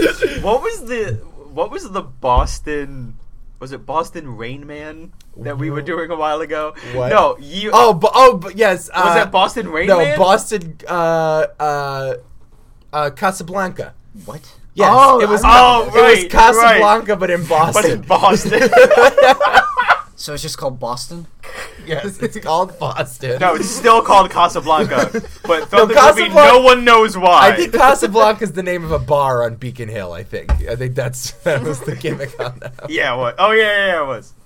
What was the Boston? Was it Boston Rain Man that we were doing a while ago? What? No, you. Yes. Was that Boston Rain Man? No, Boston. Casablanca. What? Yes, it was. right, it was Casablanca, but in Boston. But in Boston. So it's just called Boston? Yes, it's called Boston. No, it's still called Casablanca. But throughout the movie, Casablanca- no one knows why. I think Casablanca is the name of a bar on Beacon Hill. I think that was the gimmick on that. Yeah, what? Oh, yeah, it was.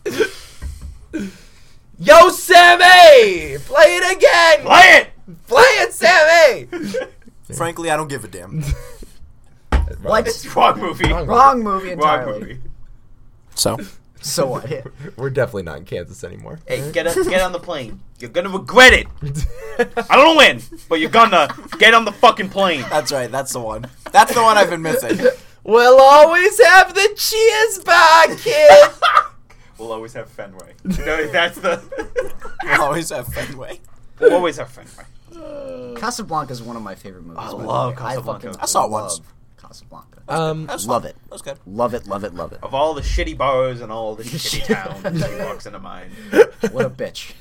Yo, Sammy! Play it again! Play it, Sammy! Frankly, I don't give a damn. What? Wrong movie. Wrong movie entirely. Wrong movie. So what? We're definitely not in Kansas anymore. Hey, get on the plane. You're gonna regret it. I don't win, but you're gonna get on the fucking plane. That's right. That's the one. That's the one I've been missing. We'll always have the cheers bar, kid! We'll always have Fenway. No, that's the. We'll always have Fenway. We'll always have Fenway. Casablanca is one of my favorite movies. I by the love way. Casablanca. I saw it once. love Casablanca. Love it. That was good. Love it, love it, love it. Of all the shitty boroughs and all the shitty towns, he walks into mine. What a bitch.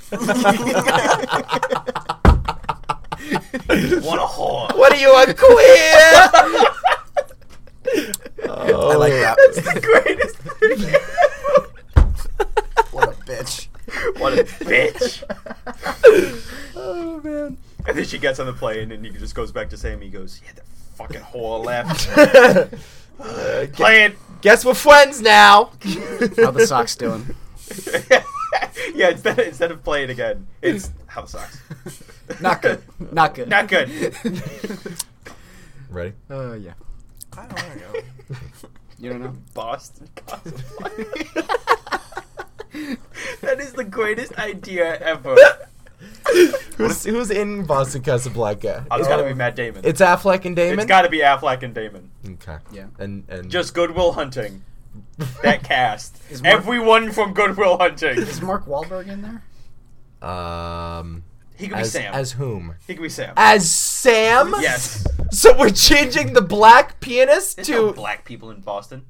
What a whore. What are you, a queer? I like that. It's the greatest thing. What a bitch. What a bitch. Oh, man. And then she gets on the plane and he just goes back to Sammy. He goes, yeah, that fucking whore left. Play it. Guess we're friends now. How the Sox doing? Yeah, instead of play it again, it's how the Sox. Not good. Not good. Not good. Ready? Yeah. I don't know. You don't know? Boston Casablanca. That is the greatest idea ever. Who's in Boston Casablanca? It's got to be Matt Damon. It's Affleck and Damon? It's got to be Affleck and Damon. Okay. Yeah. And Just Good Will Hunting. That cast. Is Mark- Everyone from Good Will Hunting. Is Mark Wahlberg in there? He could be Sam. As whom? He could be Sam. As Sam? Yes. So we're changing the black pianist There's to no black people in Boston.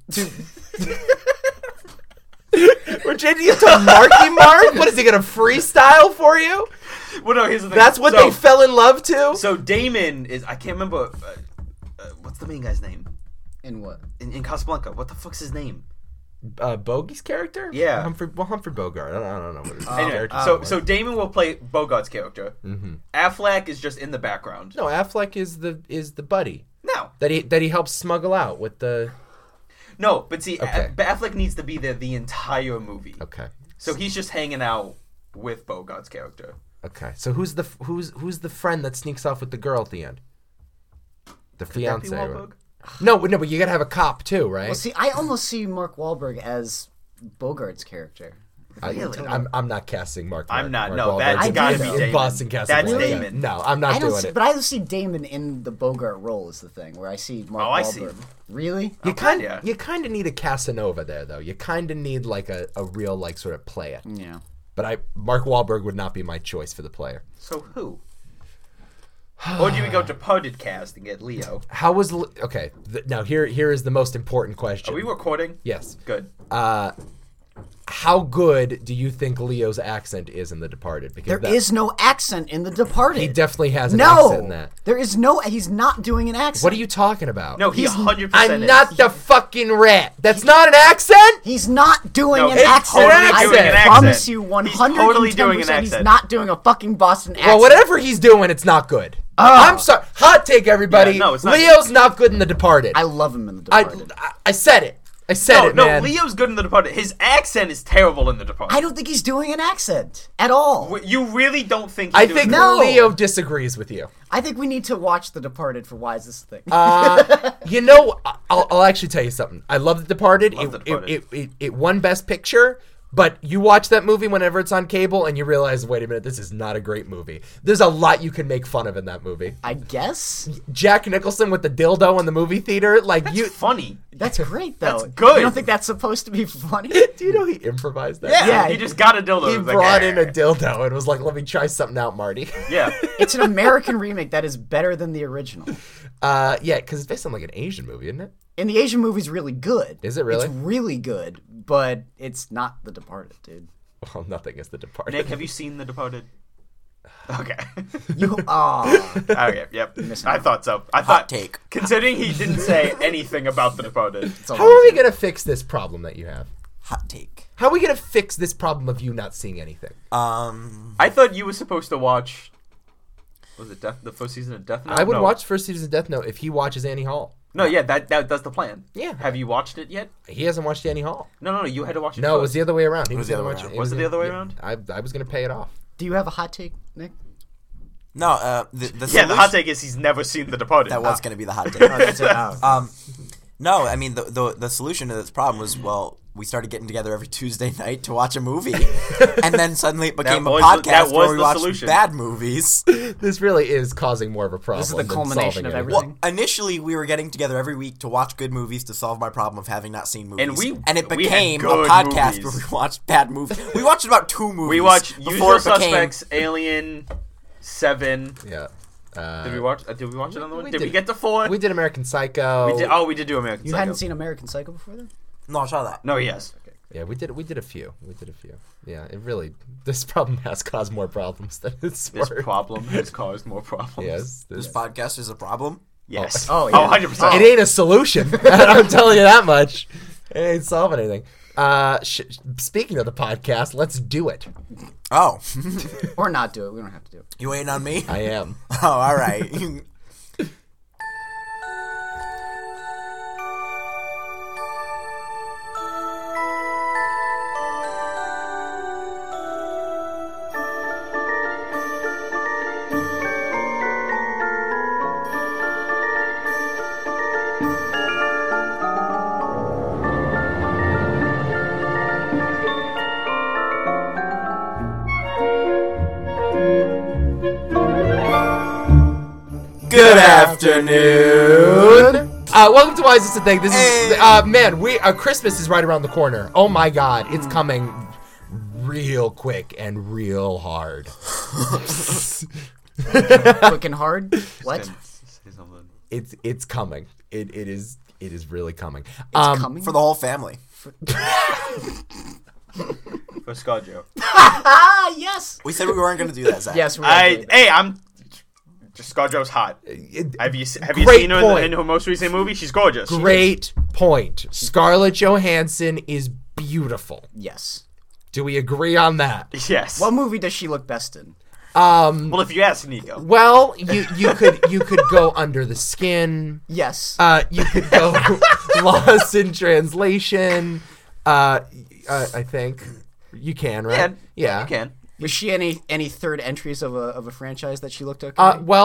We're changing it to Marky Mark? What is he gonna freestyle for you? Well, no, here's the thing. That's what they fell in love to? So Damon is, I can't remember, what's the main guy's name? In what? In Casablanca. What the fuck's his name? Bogey's character? Yeah. Humphrey Bogart. I don't know what his Anyway, character so Damon will play Bogart's character. Mm-hmm. Affleck is just in the background. No, Affleck is the buddy No. that he helps smuggle out with the. No, but see, Okay. Affleck needs to be there the entire movie. Okay. So he's just hanging out with Bogart's character. Okay. So who's the friend that sneaks off with the girl at the end? The fiance. Could that be Wahlberg? No, but you gotta have a cop too, right? Well, see, I almost see Mark Wahlberg as Bogart's character. Really? I'm not casting Mark. I'm not. Mark No, Wahlberg that's I gotta do, be though. Damon. Boston Casablanca. That's Damon. No, I'm not I don't doing see, it. but I see Damon in the Bogart role is the thing where I see Mark Oh, I Wahlberg. see him. Really? You kind yeah. of need a Casanova there, though. You kind of need like a real like sort of play it. Yeah. But Mark Wahlberg would not be my choice for the player. So who? Or do we go Departed cast and get Leo? How was okay? Now here is the most important question. Are we recording? Yes. Good. How good do you think Leo's accent is in The Departed? Because There is no accent in The Departed. he definitely has an accent in No, that. there is no. He's not doing an accent. What are you talking about? No, he He's- 100% I'm is. not the fucking rat. That's not an accent. He's not doing No, an he's accent. totally I doing an promise accent. you, He's 110%. totally doing an He's accent. not doing a fucking Boston accent. Well, whatever he's doing, it's not good. I'm sorry. Hot take, everybody. Yeah, no, it's not Leo's not good in The Departed. I love him in The I Departed. said it. I said it, No, man. Leo's good in The Departed. His accent is terrible in The Departed. I don't think he's doing an accent at all. You really don't think I he's doing think No. Leo disagrees with you. I think we need to watch The Departed for Why Is This a Thing. You know, I'll actually tell you something. I love The Departed. Love The Departed. It won Best Picture, but you watch that movie whenever it's on cable and you realize, wait a minute, this is not a great movie. There's a lot you can make fun of in that movie. I guess Jack Nicholson with the dildo in the the theater, like That's you. funny. that's great though. That's good. You don't think that's supposed to be funny? Do you know he improvised that? Yeah, Yeah, he just got a dildo. He It was like, brought "Ah." in a dildo and was like, "Let me try something out, Marty." Yeah. It's an American remake that is better than the original. Yeah, because it's based on like an Asian movie, isn't it? And the Asian movie's really good. Is it really? It's really good, but it's not The Departed, dude. Well, nothing is The Departed. Nick, have you seen The Departed? Okay. Okay, yep. I thought so. I thought, take. considering he didn't say anything about The Departed. It's all How are we going to fix this problem that you have? Hot take. How are we going to fix this problem of you not seeing anything? I thought you were supposed to watch, was it the first season of Death Note? I would No. watch first season of Death Note if he watches Annie Hall. No, yeah, that's the plan. Yeah. Have you watched it yet? He hasn't watched Annie Hall. No, you had to watch it No, it first. was the other way around. He was the gonna other way watch around. he Was it the other way around? I was going to pay it off. Do you have a hot take, Nick? No, the Yeah, the solution- hot take is he's never seen The Departed. That was going to be the hot take. That's it. Oh. No, I mean the solution to this problem was, well, we started getting together every Tuesday night to watch a movie, and then suddenly it became a was podcast that was where we the watched solution. bad movies. This really is causing more of a problem. This is the than culmination solving of anything. everything. Well, initially we were getting together every week to watch good movies to solve my problem of having not seen movies, And it we had became a good podcast movies. where we watched bad movies. We watched about 2 movies. We watched before Usual it became- Suspects, Alien, 7. Yeah. Did we watch? Did we watch another one? we Did we did. get to 4? We did American Psycho. We did do American You Psycho. hadn't seen American Psycho before then? No, I saw that. No, yes. Yeah, we did a few. Yeah, it really, this problem has caused more problems than it's This worth. problem has caused more problems. Yes. This podcast is a problem. Yes. Oh, yeah. 100%. It ain't a solution. I'm telling you that much. It ain't solving anything. Speaking of the podcast, let's do it. Oh, Or not do it. We don't have to do it. you waiting on me? I am. Oh, all right. Good afternoon. Welcome to Why Is This a Thing? This Hey. is man. Christmas is right around the corner. Oh my God, it's coming real quick and real hard. Quick and hard? What? Say something. It's coming. It is really coming. It's coming? For the whole family. For ScarJo. Ah, yes! We said we weren't going to do that, Zach. Yes, we're gonna do it. I'm. ScarJo's hot. Have you Great seen her point. in her most recent movie? She's gorgeous. Great point. Scarlett Johansson is beautiful. Yes. Do we agree on that? Yes. What movie does she look best in? Well, if you ask Nico. Well, you could go Under the Skin. Yes. You could go Lost in Translation. I think you can, right? Yeah. You can. Was she any third entries of a franchise that she looked okay?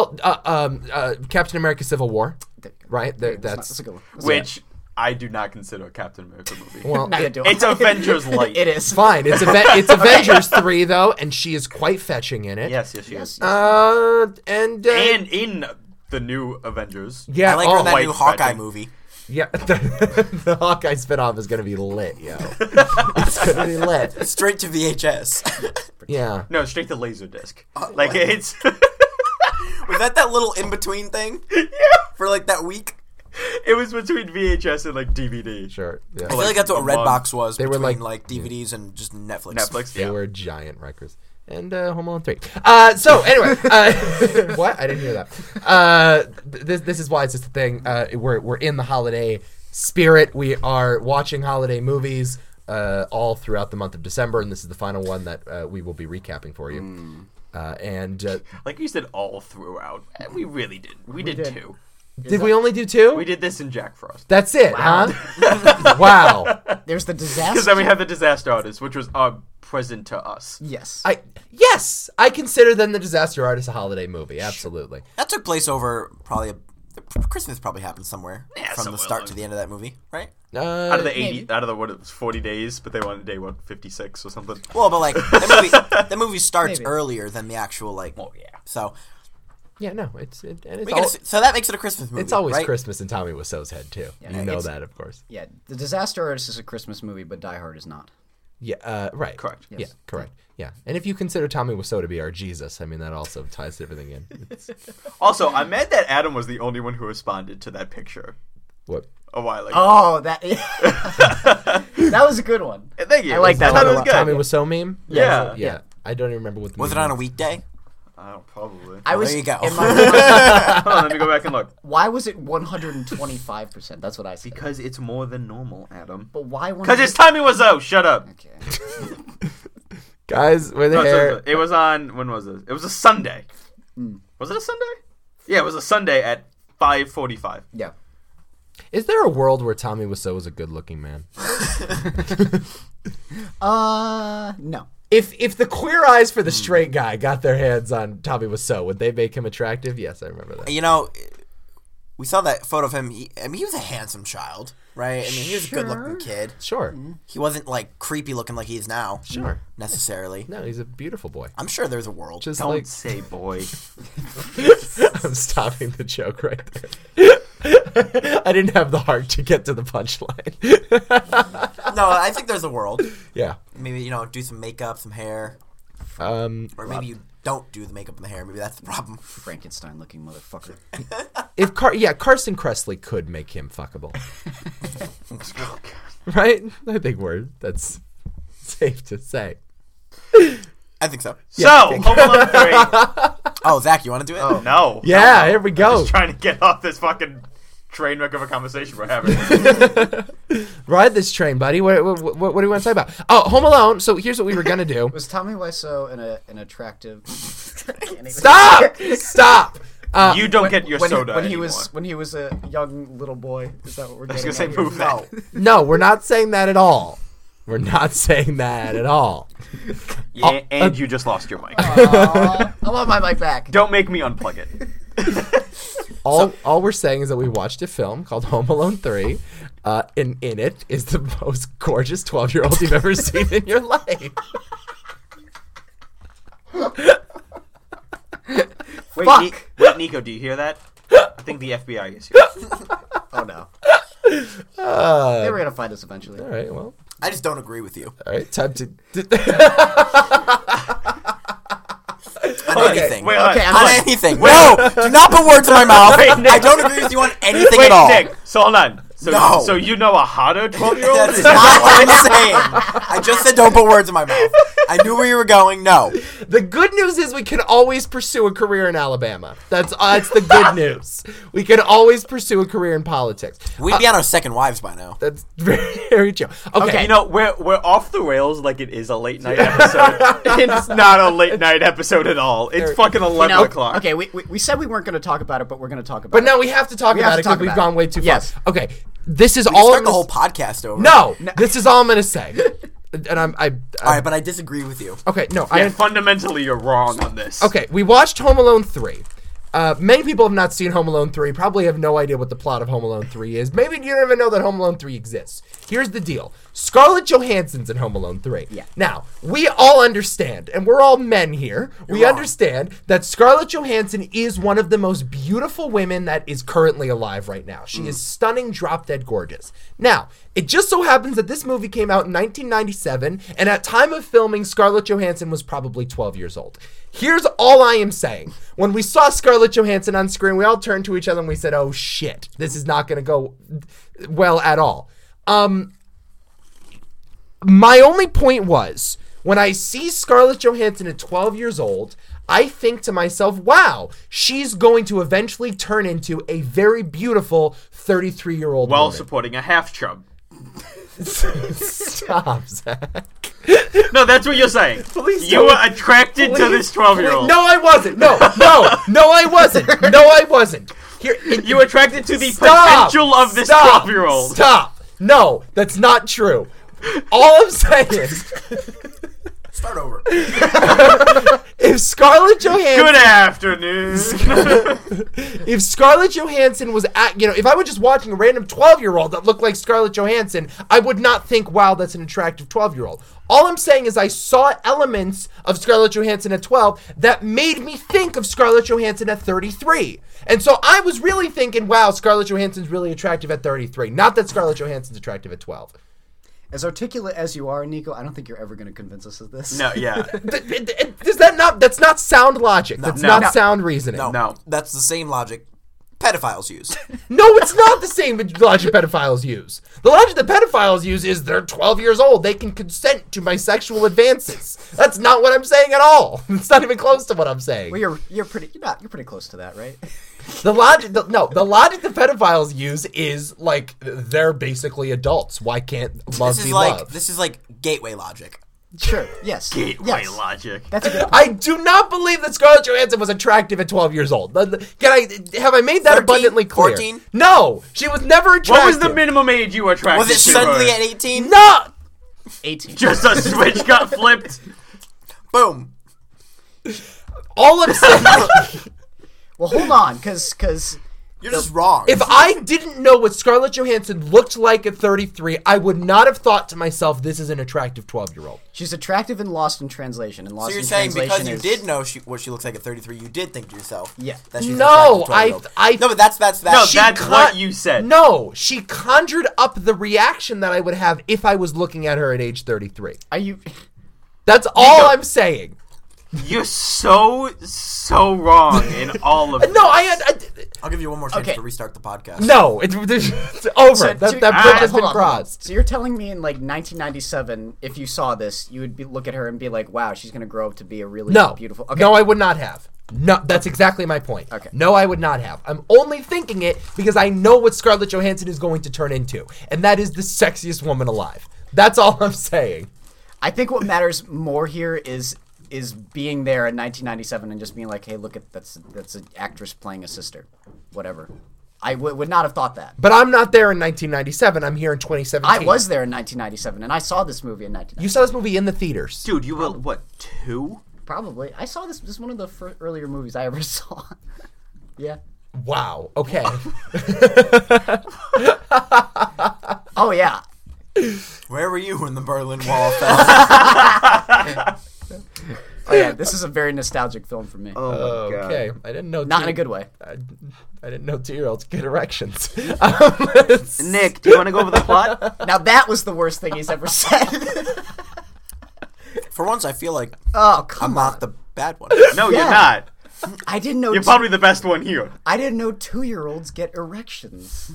Captain America: Civil War, right? That's a good one. That's Which I do not consider a Captain America movie. well, Neither do I. It's Avengers Light. It is. fine. It's Avengers 3 though, and she is quite fetching in it. Yes, she Yes. is. And And in the new Avengers. yeah, I like her in that White new Hawkeye Spider. movie. yeah. The Hawkeye spinoff is gonna be lit, yo. It's gonna be lit. Straight to VHS. Yeah. No, straight to Laserdisc. Like, what? it's... Was that little in-between thing? Yeah. For like that week? It was between VHS and, like, DVD. Sure. Yeah. I feel like that's what a month. Redbox was They were between like- DVDs and just Netflix. Netflix, They yeah. were giant records. And Home Alone 3. So, anyway. What? I didn't hear that. This is why it's just a thing. We're in the holiday spirit. We are watching holiday movies all throughout the month of December, and this is the final one that we will be recapping for you. Like you said, all throughout. We really did. We did did. 2. Did we only do 2? We did this in Jack Frost. That's it, huh? Wow. There's the disaster. Because then we have the Disaster Artist, which was a present to us. Yes. Yes, I consider then The Disaster Artist a holiday movie. Absolutely. That took place over Christmas probably happened somewhere Yeah, from the somewhere start along. to the end of that movie, right? Out of the 80, maybe. out of the, what, it was 40 days, but they wanted day, 56 or something? Well, but like the movie starts Maybe. earlier than the actual like. Oh, yeah. So Yeah, no, it's so that makes it a Christmas movie. it's always right? Christmas in Tommy Wiseau's head too. You know it's- that, of course. Yeah. The Disaster Artist is a Christmas movie, but Die Hard is not. Yeah, right. Correct. Yeah, Yes. correct. Yeah, and if you consider Tommy Wiseau to be our Jesus, I mean that also ties everything in. It's, Also, I'm mad that Adam was the only one who responded to that picture what? a while ago. Oh, that that was a good one. Thank you. I like that I thought one it a was lot. good. Tommy Wiseau meme? Yeah. Yeah. I don't even remember what the Was it meme on a weekday? Probably. I was there you go. in my mind, Hold on, let me go back and look. why was it 125%? That's what I said. Because it's more than normal, Adam. But why? Because it's Tommy Wiseau. Shut up. Okay. Guys with No, hair. it was on. When was it? It was a Sunday. Was it a Sunday? Yeah, it was a Sunday at 5:45. Yeah. Is there a world where Tommy Wiseau is a good-looking man? No. If the queer eyes for the straight guy got their hands on Tommy Wiseau, would they make him attractive? Yes, I remember that. You know, we saw that photo of him. He was a handsome child, right? I mean, he was a good-looking kid. Sure. He wasn't, like, creepy looking like he is now. Sure. Necessarily. No, he's a beautiful boy. I'm sure there's a world. Just Don't like say boy. I'm stopping the joke right there. I didn't have the heart to get to the punchline. No, I think there's a world. Yeah. Maybe, you know, do some makeup, some hair. Or maybe you don't do the makeup and the hair. Maybe that's the problem. Frankenstein-looking motherfucker. If Carson Kressley could make him fuckable. Right? I think that's safe to say. I think so. So, Home Alone 3. Oh, Zach, you want to do it? Oh, no. Yeah, here we go. Just trying to get off this fucking train wreck of a conversation we're having. Ride this train, buddy. What do you want to talk about? Oh, Home Alone. So here's what we were gonna do. Was Tommy Wiseau an attractive? Stop! Stop! You don't get your soda when he anymore. was a young little boy. Is that what we're I was getting going to say at here? move that. No, we're not saying that at all. We're not saying that at all. Yeah, and you just lost your mic. Aw, I want my mic back. Don't make me unplug it. All we're saying is that we watched a film called Home Alone 3. In it is the most gorgeous 12-year-old you've ever seen in your life. Wait, Fuck. wait, Nico, do you hear that? I think the FBI is here. Oh no. Uh, They were gonna find us eventually. all right, well, I just don't agree with you. all right, time to. On anything. Wait, Okay, I'm On like, anything. No! Do not put words in my mouth. Wait, Nick. I don't agree with you on anything Wait, at all. Nick, so hold on. So, No. so you know a hotter 12-year-old? That's not what I'm saying. I just said don't put words in my mouth. I knew where you were going. No. The good news is we can always pursue a career in Alabama. That's the good news. We can always pursue a career in politics. We'd be on our second wives by now. That's very, very true. Okay, You know, we're off the rails like it is a late night episode. It's not a late night episode at all. It's fucking 11 o'clock. Okay, we said we weren't gonna talk about it, but we're gonna talk about but it. now we have to talk We have about to it because talk we've about gone it. way too far. Yes. Okay, this is We all. start I'm the gonna whole podcast over. No, this is all I'm gonna say. And All right, but I disagree with you. okay. No, Yeah, fundamentally, you're wrong on this. Okay, we watched Home Alone 3. Many people have not seen Home Alone 3, probably have no idea what the plot of Home Alone 3 is. Maybe you don't even know that Home Alone 3 exists. Here's the deal. Scarlett Johansson's in Home Alone 3. Yeah. Now, we all understand, and we're all men here, we understand that Scarlett Johansson is one of the most beautiful women that is currently alive right now. She is stunning, drop-dead gorgeous. Now, it just so happens that this movie came out in 1997, and at time of filming, Scarlett Johansson was probably 12 years old. Here's all I am saying. When we saw Scarlett Johansson on screen, we all turned to each other and we said, oh shit, this is not going to go well at all. My only point was, when I see Scarlett Johansson at 12 years old, I think to myself, wow, she's going to eventually turn into a very beautiful 33-year-old While woman. supporting a half chub. Stop, Zach. No, that's what you're saying. Please You don't. were attracted to this 12-year-old. No, I wasn't. No, I wasn't. No, I wasn't. Here, You were attracted to the Stop! potential of this Stop! 12-year-old. Stop. No, that's not true. All I'm saying is, Start over. if Scarlett Johansson... Good afternoon. If Scarlett Johansson was at, if I were just watching a random 12-year-old that looked like Scarlett Johansson, I would not think, wow, that's an attractive 12-year-old. All I'm saying is I saw elements of Scarlett Johansson at 12 that made me think of Scarlett Johansson at 33. And so I was really thinking, wow, Scarlett Johansson's really attractive at 33. Not that Scarlett Johansson's attractive at 12. As articulate as you are, Nico, I don't think you're ever going to convince us of this. No, yeah. Does that not, that's not sound logic. That's No. not No. sound reasoning. No. No. That's the same logic pedophiles use. No, it's not the same logic pedophiles use. The logic that pedophiles use is they're 12 years old. They can consent to my sexual advances. That's not what I'm saying at all. It's not even close to what I'm saying. Well, you're pretty close to that, right? The logic that pedophiles use is like they're basically adults. Why can't love be love? This is like gateway logic. Sure. Yes. Gateway logic. That's a good. I do not believe that Scarlett Johansson was attractive at 12 years old. Have I made that 13? abundantly clear? 14? No, she was never attractive. What was the minimum age you were attracted Was it to suddenly her? at 18? No. 18. Just a switch got flipped. Boom. All I'm saying. Well, hold on, because You're just wrong. If I didn't know what Scarlett Johansson looked like at 33, I would not have thought to myself, this is an attractive 12-year-old. she's attractive and Lost in Translation. And Lost so you're in saying Translation because you is, did know what she looks like at 33, you did think to yourself, Yeah. that she's an No, attractive 12-year-old. I No, but that's No, that's con- what you said. No, she conjured up the reaction that I would have if I was looking at her at age 33. Are you? That's all I'm saying. You're so wrong in all of this. No, I'll give you one more chance Okay. to restart the podcast. no, it's over. So, that bridge has hold been on, hold on. crossed. So you're telling me in like 1997, if you saw this, you would look at her and be like, "Wow, she's gonna grow up to be a really No, beautiful." Okay. no, I would not have. No, that's exactly my point. Okay. No, I would not have. I'm only thinking it because I know what Scarlett Johansson is going to turn into, and that is the sexiest woman alive. That's all I'm saying. I think what matters more here is being there in 1997 and just being like, "Hey, look at that's an actress playing a sister," whatever. I would not have thought that. But I'm not there in 1997. I'm here in 2017. I was there in 1997, and I saw this movie in 1997. You saw this movie in the theaters. Dude, you were, what, 2? Probably. I saw this. This is one of the earlier movies I ever saw. Yeah. Wow. Okay. Oh yeah. Where were you when the Berlin Wall fell? Oh yeah. This is a very nostalgic film for me. Oh, my Okay. I didn't know. Not in a good way. I didn't know 2-year-olds get erections. Nick, do you want to go over the plot? Now that was the worst thing he's ever said. For once, I feel like Oh come I'm on. not the bad one. No, Yeah. you're not. I didn't know. You're probably the best one here. I didn't know 2-year-olds get erections.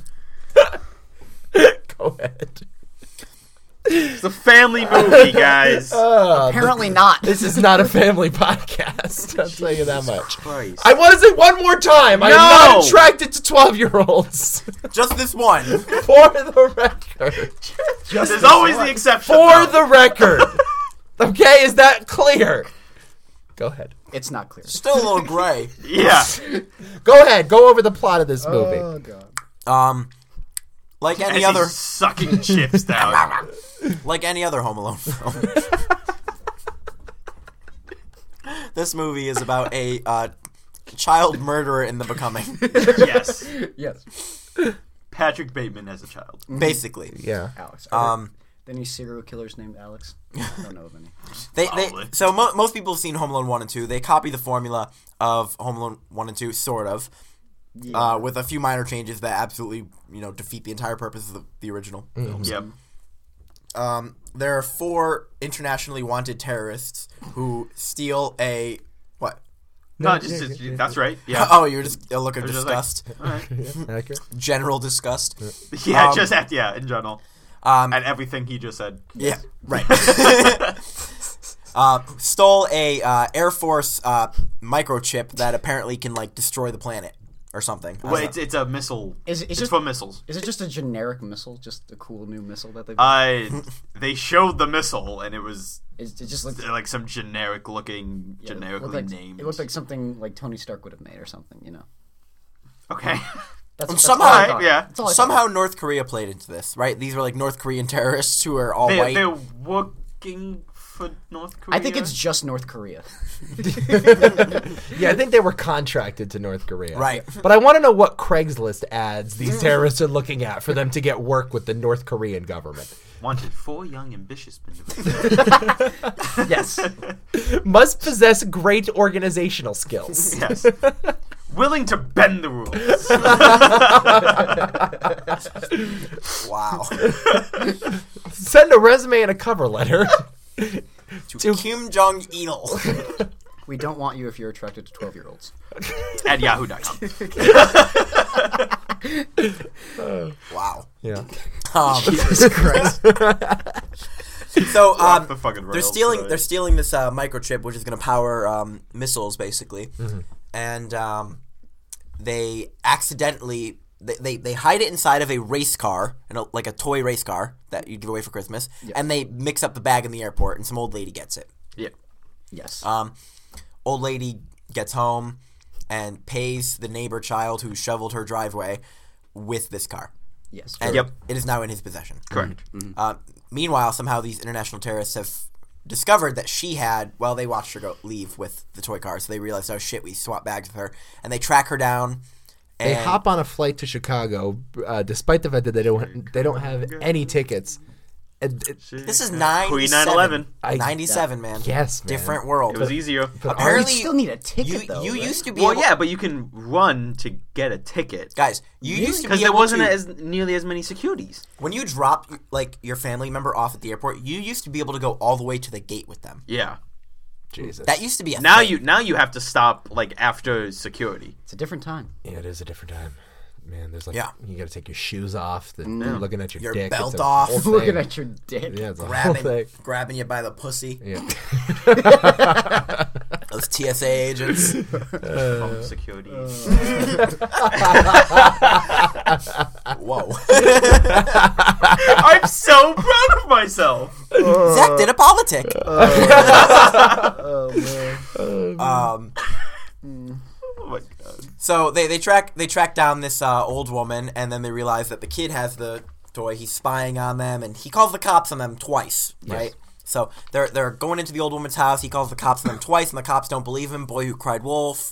Go ahead. It's a family movie, guys. Apparently not. This is not a family podcast. I'll tell you that much. Christ. I want to say one more time. I am No! not attracted to 12-year-olds. Just this one. For the record. There's always the exception. For though. the record. Okay, is that clear? Go ahead. It's not clear. Still a little gray. Yeah. Go ahead. Go over the plot of this movie. Oh god. Like As any he's other, sucking chips down. like any other Home Alone film. This movie is about a child murderer in The Becoming, Yes. Yes. Patrick Bateman as a child. basically. Yeah. Alex. Any serial killers named Alex? I don't know of any. Probably. So most people have seen Home Alone 1 and 2. They copy the formula of Home Alone 1 and 2, sort of, with a few minor changes that absolutely, defeat the entire purpose of the original films. Yep. There are 4 internationally wanted terrorists who steal a what? No, that's right. Yeah. Oh, you're just a look of They're just like, disgust, all right. Accurate. general disgust. Yeah, in general. Um, And everything he just said. Yeah, right. Stole a Air Force microchip that apparently can destroy the planet or something. I don't Well, know. it's a missile. It's It's just- for missiles. Is it just a generic missile? Just a cool new missile that they've They showed the missile, and it was it just looked like some generically named. It looked like something like Tony Stark would have made or something, Okay. That's Somehow- all I Alright, thought. yeah. That's all I Somehow thought. North Korea played into this, right? These were North Korean terrorists who are all white. They're working for North Korea. I think it's just North Korea. Yeah, I think they were contracted to North Korea. Right. But I want to know what Craigslist ads these terrorists are looking at for them to get work with the North Korean government. Wanted 4 young, ambitious individuals. Yes. Must possess great organizational skills. Yes. Willing to bend the rules. Wow. Send a resume and a cover letter. To Kim Jong-il. We don't want you if you're attracted to 12-year-olds. At yahoo.com. Wow. Yeah. Jesus Christ. So Off the fucking they're rails stealing. today. They're stealing this microchip, which is going to power missiles, basically, and they accidentally they hide it inside of a race car, like a toy race car that you give away for Christmas, and they mix up the bag in the airport, and some old lady gets it. Yeah. Yes. Old lady gets home and pays the neighbor child who shoveled her driveway with this car. Yes. And Yep. it is now in his possession. Correct. Meanwhile, somehow these international terrorists have discovered that she had, well, they watched her leave with the toy car, so they realized, oh shit, we swapped bags with her, and they track her down. They And hop on a flight to Chicago, despite the fact that they don't have any tickets. this is 97. Pre-9/11. 97, man. Yes, man. Different world. It was easier. Apparently, you still need a ticket, though. You right? used to be Well, able, yeah, but you can run to get a ticket. guys, you used to Because be there able wasn't to, as nearly as many securities. when you drop like your family member off at the airport, you used to be able to go all the way to the gate with them. Yeah. Jesus. That used to be a Now thing. you have to stop like after security. It's a different time. Yeah, it is a different time. Man, there's like Yeah. you got to take your shoes off. You're looking at your dick. belt it's a off. whole thing. Looking at your dick. Yeah, it's a whole thing. grabbing you by the pussy. Yeah. Those TSA agents. From security. Whoa. I'm so proud of myself. Zach did a politic. Oh my god. So they track down this old woman, and then they realize that the kid has the toy. He's spying on them, and he calls the cops on them twice, right? So they're going into the old woman's house. He calls the cops on them twice, and the cops don't believe him. Boy who cried wolf.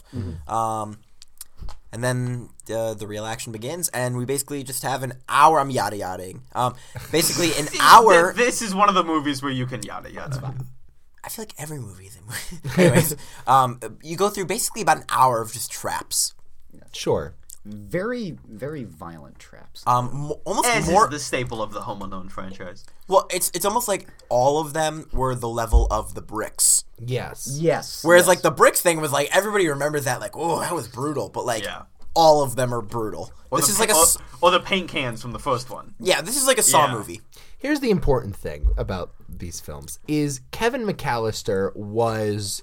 And then the real action begins, and we basically just have an hour. I'm yada-yadaing. Basically, an hour. This is one of the movies where you can yada yada. I feel like every movie is a movie. Anyways, you go through basically about an hour of just traps. Sure. Very, very violent traps. Almost As more. is the staple of the Home Alone franchise. Well, it's almost like all of them were the level of the bricks. Yes. Yes. Whereas yes. like the bricks thing was like everybody remembers that like, oh, that was brutal, but like Yeah. all of them are brutal. Or This the, is like or the paint cans from the first one. this is like a Saw Yeah. movie. Here's the important thing about these films is Kevin McAllister was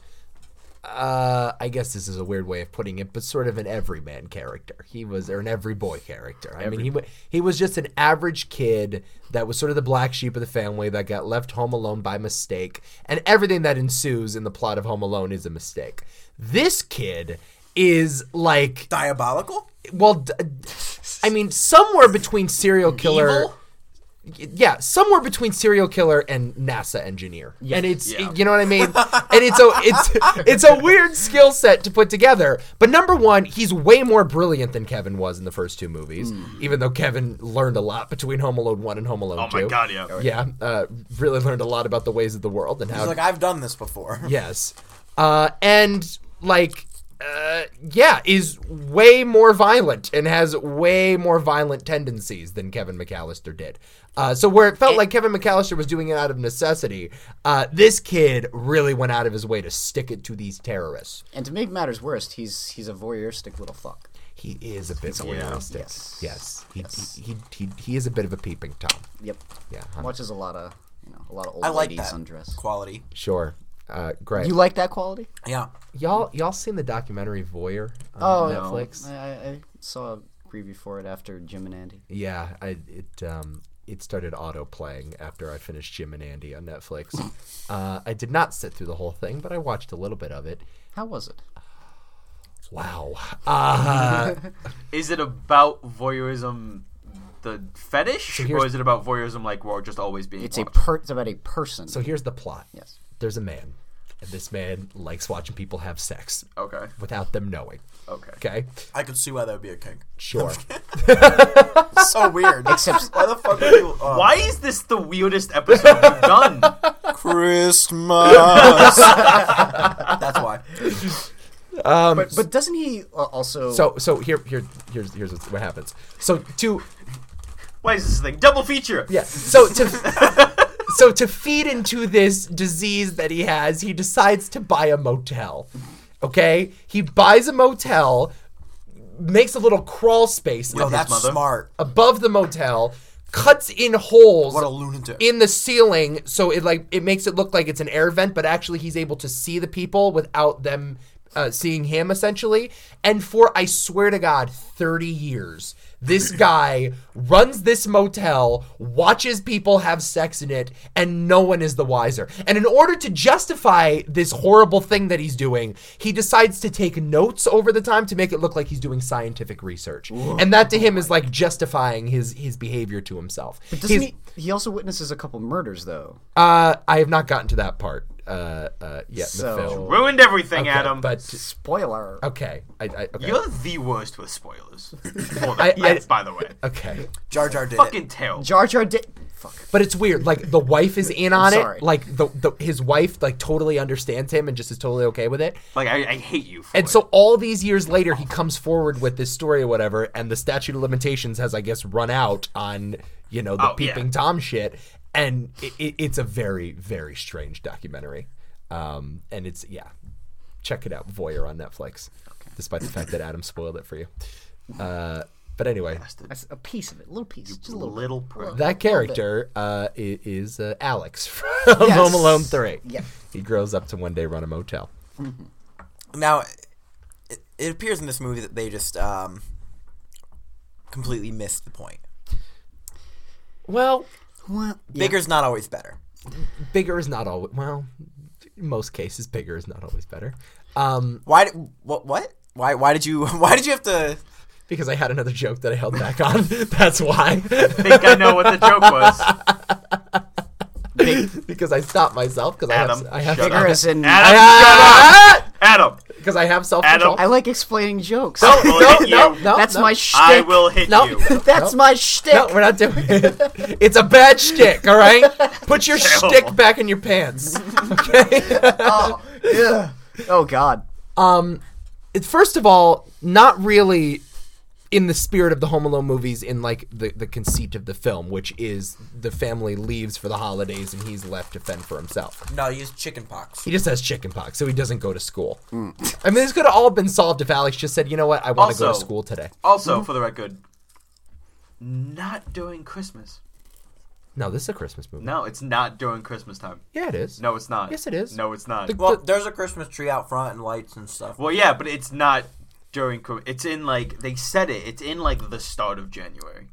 I guess this is a weird way of putting it, but sort of an everyman character. He was, or an every boy character. I mean, he was just an average kid that was sort of the black sheep of the family that got left home alone by mistake, and everything that ensues in the plot of Home Alone is a mistake. This kid is like, Diabolical? well, I mean, somewhere between serial killer. Evil? Yeah, somewhere between serial killer and NASA engineer, and it's Yeah. you know what I mean. And it's a weird skill set to put together. But number one, he's way more brilliant than Kevin was in the first two movies, even though Kevin learned a lot between Home Alone 1 and Home Alone 2. Oh my god, yeah. Yeah, really learned a lot about the ways of the world and He's how. like, I've done this before. Yes, and like. Is way more violent and has way more violent tendencies than Kevin McAllister did. So where it felt like Kevin McAllister was doing it out of necessity, this kid really went out of his way to stick it to these terrorists. And to make matters worse, he's a voyeuristic little fuck. He is a bit voyeuristic. Yes. Yes. He is a bit of a peeping Tom. Yep. Yeah. Watches a lot of old I like ladies that undress. quality. Sure. Great. You like that quality? Yeah. Y'all seen the documentary Voyeur on Oh, Netflix? I saw a preview for it after Jim and Andy. Yeah, it started auto playing after I finished Jim and Andy on Netflix. I did not sit through the whole thing, but I watched a little bit of it. How was it? Wow. Is it about voyeurism, the fetish, or is it about voyeurism like we're just always being It's watched? it's about a person. So here's the plot. Yes. There's a man, and this man likes watching people have sex Okay. without them knowing. Okay. Okay? I could see why that would be a kink. Sure. So weird. Except Why the fuck are you... Why is this the weirdest episode we've done? Christmas. That's why. but doesn't he also So here's what happens. So Why is this thing double feature? yeah. So So to feed into this disease that he has, he decides to buy a motel. Okay? He buys a motel, makes a little crawl space Yo, that's smart. above the motel, cuts in holes What a lunatic. in the ceiling so it makes it look like it's an air vent, but actually he's able to see the people without them seeing him, essentially. And for, I swear to God, 30 years, this guy runs this motel, watches people have sex in it, and no one is the wiser. And in order to justify this horrible thing that he's doing, he decides to take notes over the time to make it look like he's doing scientific research. Whoa. And that to him is like justifying his behavior to himself. But doesn't he also witnesses a couple murders, though? I have not gotten to that part yet in the film. Ruined everything, Okay, Adam. But Spoiler. okay, okay. You're the worst with spoilers. I- By the way. Okay. Jar Jar did Fucking it. terrible. Jar Jar did. Fuck. But it's weird. Like the wife is in on Sorry. it. Like his wife like totally understands him and just is totally okay with it. Like, I hate you for And it. so all these years later, he comes forward with this story or whatever, and the statute of limitations has, I guess, run out on the peeping Tom shit. And it's a very, very strange documentary. And it's check it out, Voyeur on Netflix. Okay. Despite the fact that Adam spoiled it for you. But anyway, That's a piece of it, a little piece, just a little prick. that character is Alex from Home Alone 3. Yeah. He grows up to one day run a motel. Now, it appears in this movie that they just completely missed the point. Well, Bigger's not always better. bigger is not always, well, in most cases, bigger is not always better. Why? What? Why did you have to? Because I had another joke that I held back on. That's why. I think I know what the joke was. Because I stopped myself because Adam, I have shut Bigger as in. Adam, shut up! Adam, because I have self-control. I like explaining jokes. I will hit you. That's my shtick. I will hit No. you. That's my shtick. No, we're not doing it. It's a bad shtick, all right? Put your shtick back in your pants. Okay? Oh, yeah. Oh God. First of all, not really in the spirit of the Home Alone movies in like the conceit of the film, which is the family leaves for the holidays and he's left to fend for himself. No, he used chicken pox. He just has chicken pox, so he doesn't go to school. I mean, this could have all been solved if Alex just said, you know what, I want to go to Also- school today. Also, for the record, not during Christmas. No, this is a Christmas movie. No, it's not during Christmas time. Yeah, it is. No, it's not. Yes, it is. No, it's not. Well, there's a Christmas tree out front and lights and stuff. Well, yeah, but it's not during. It's in like they said it. It's in like the start of January.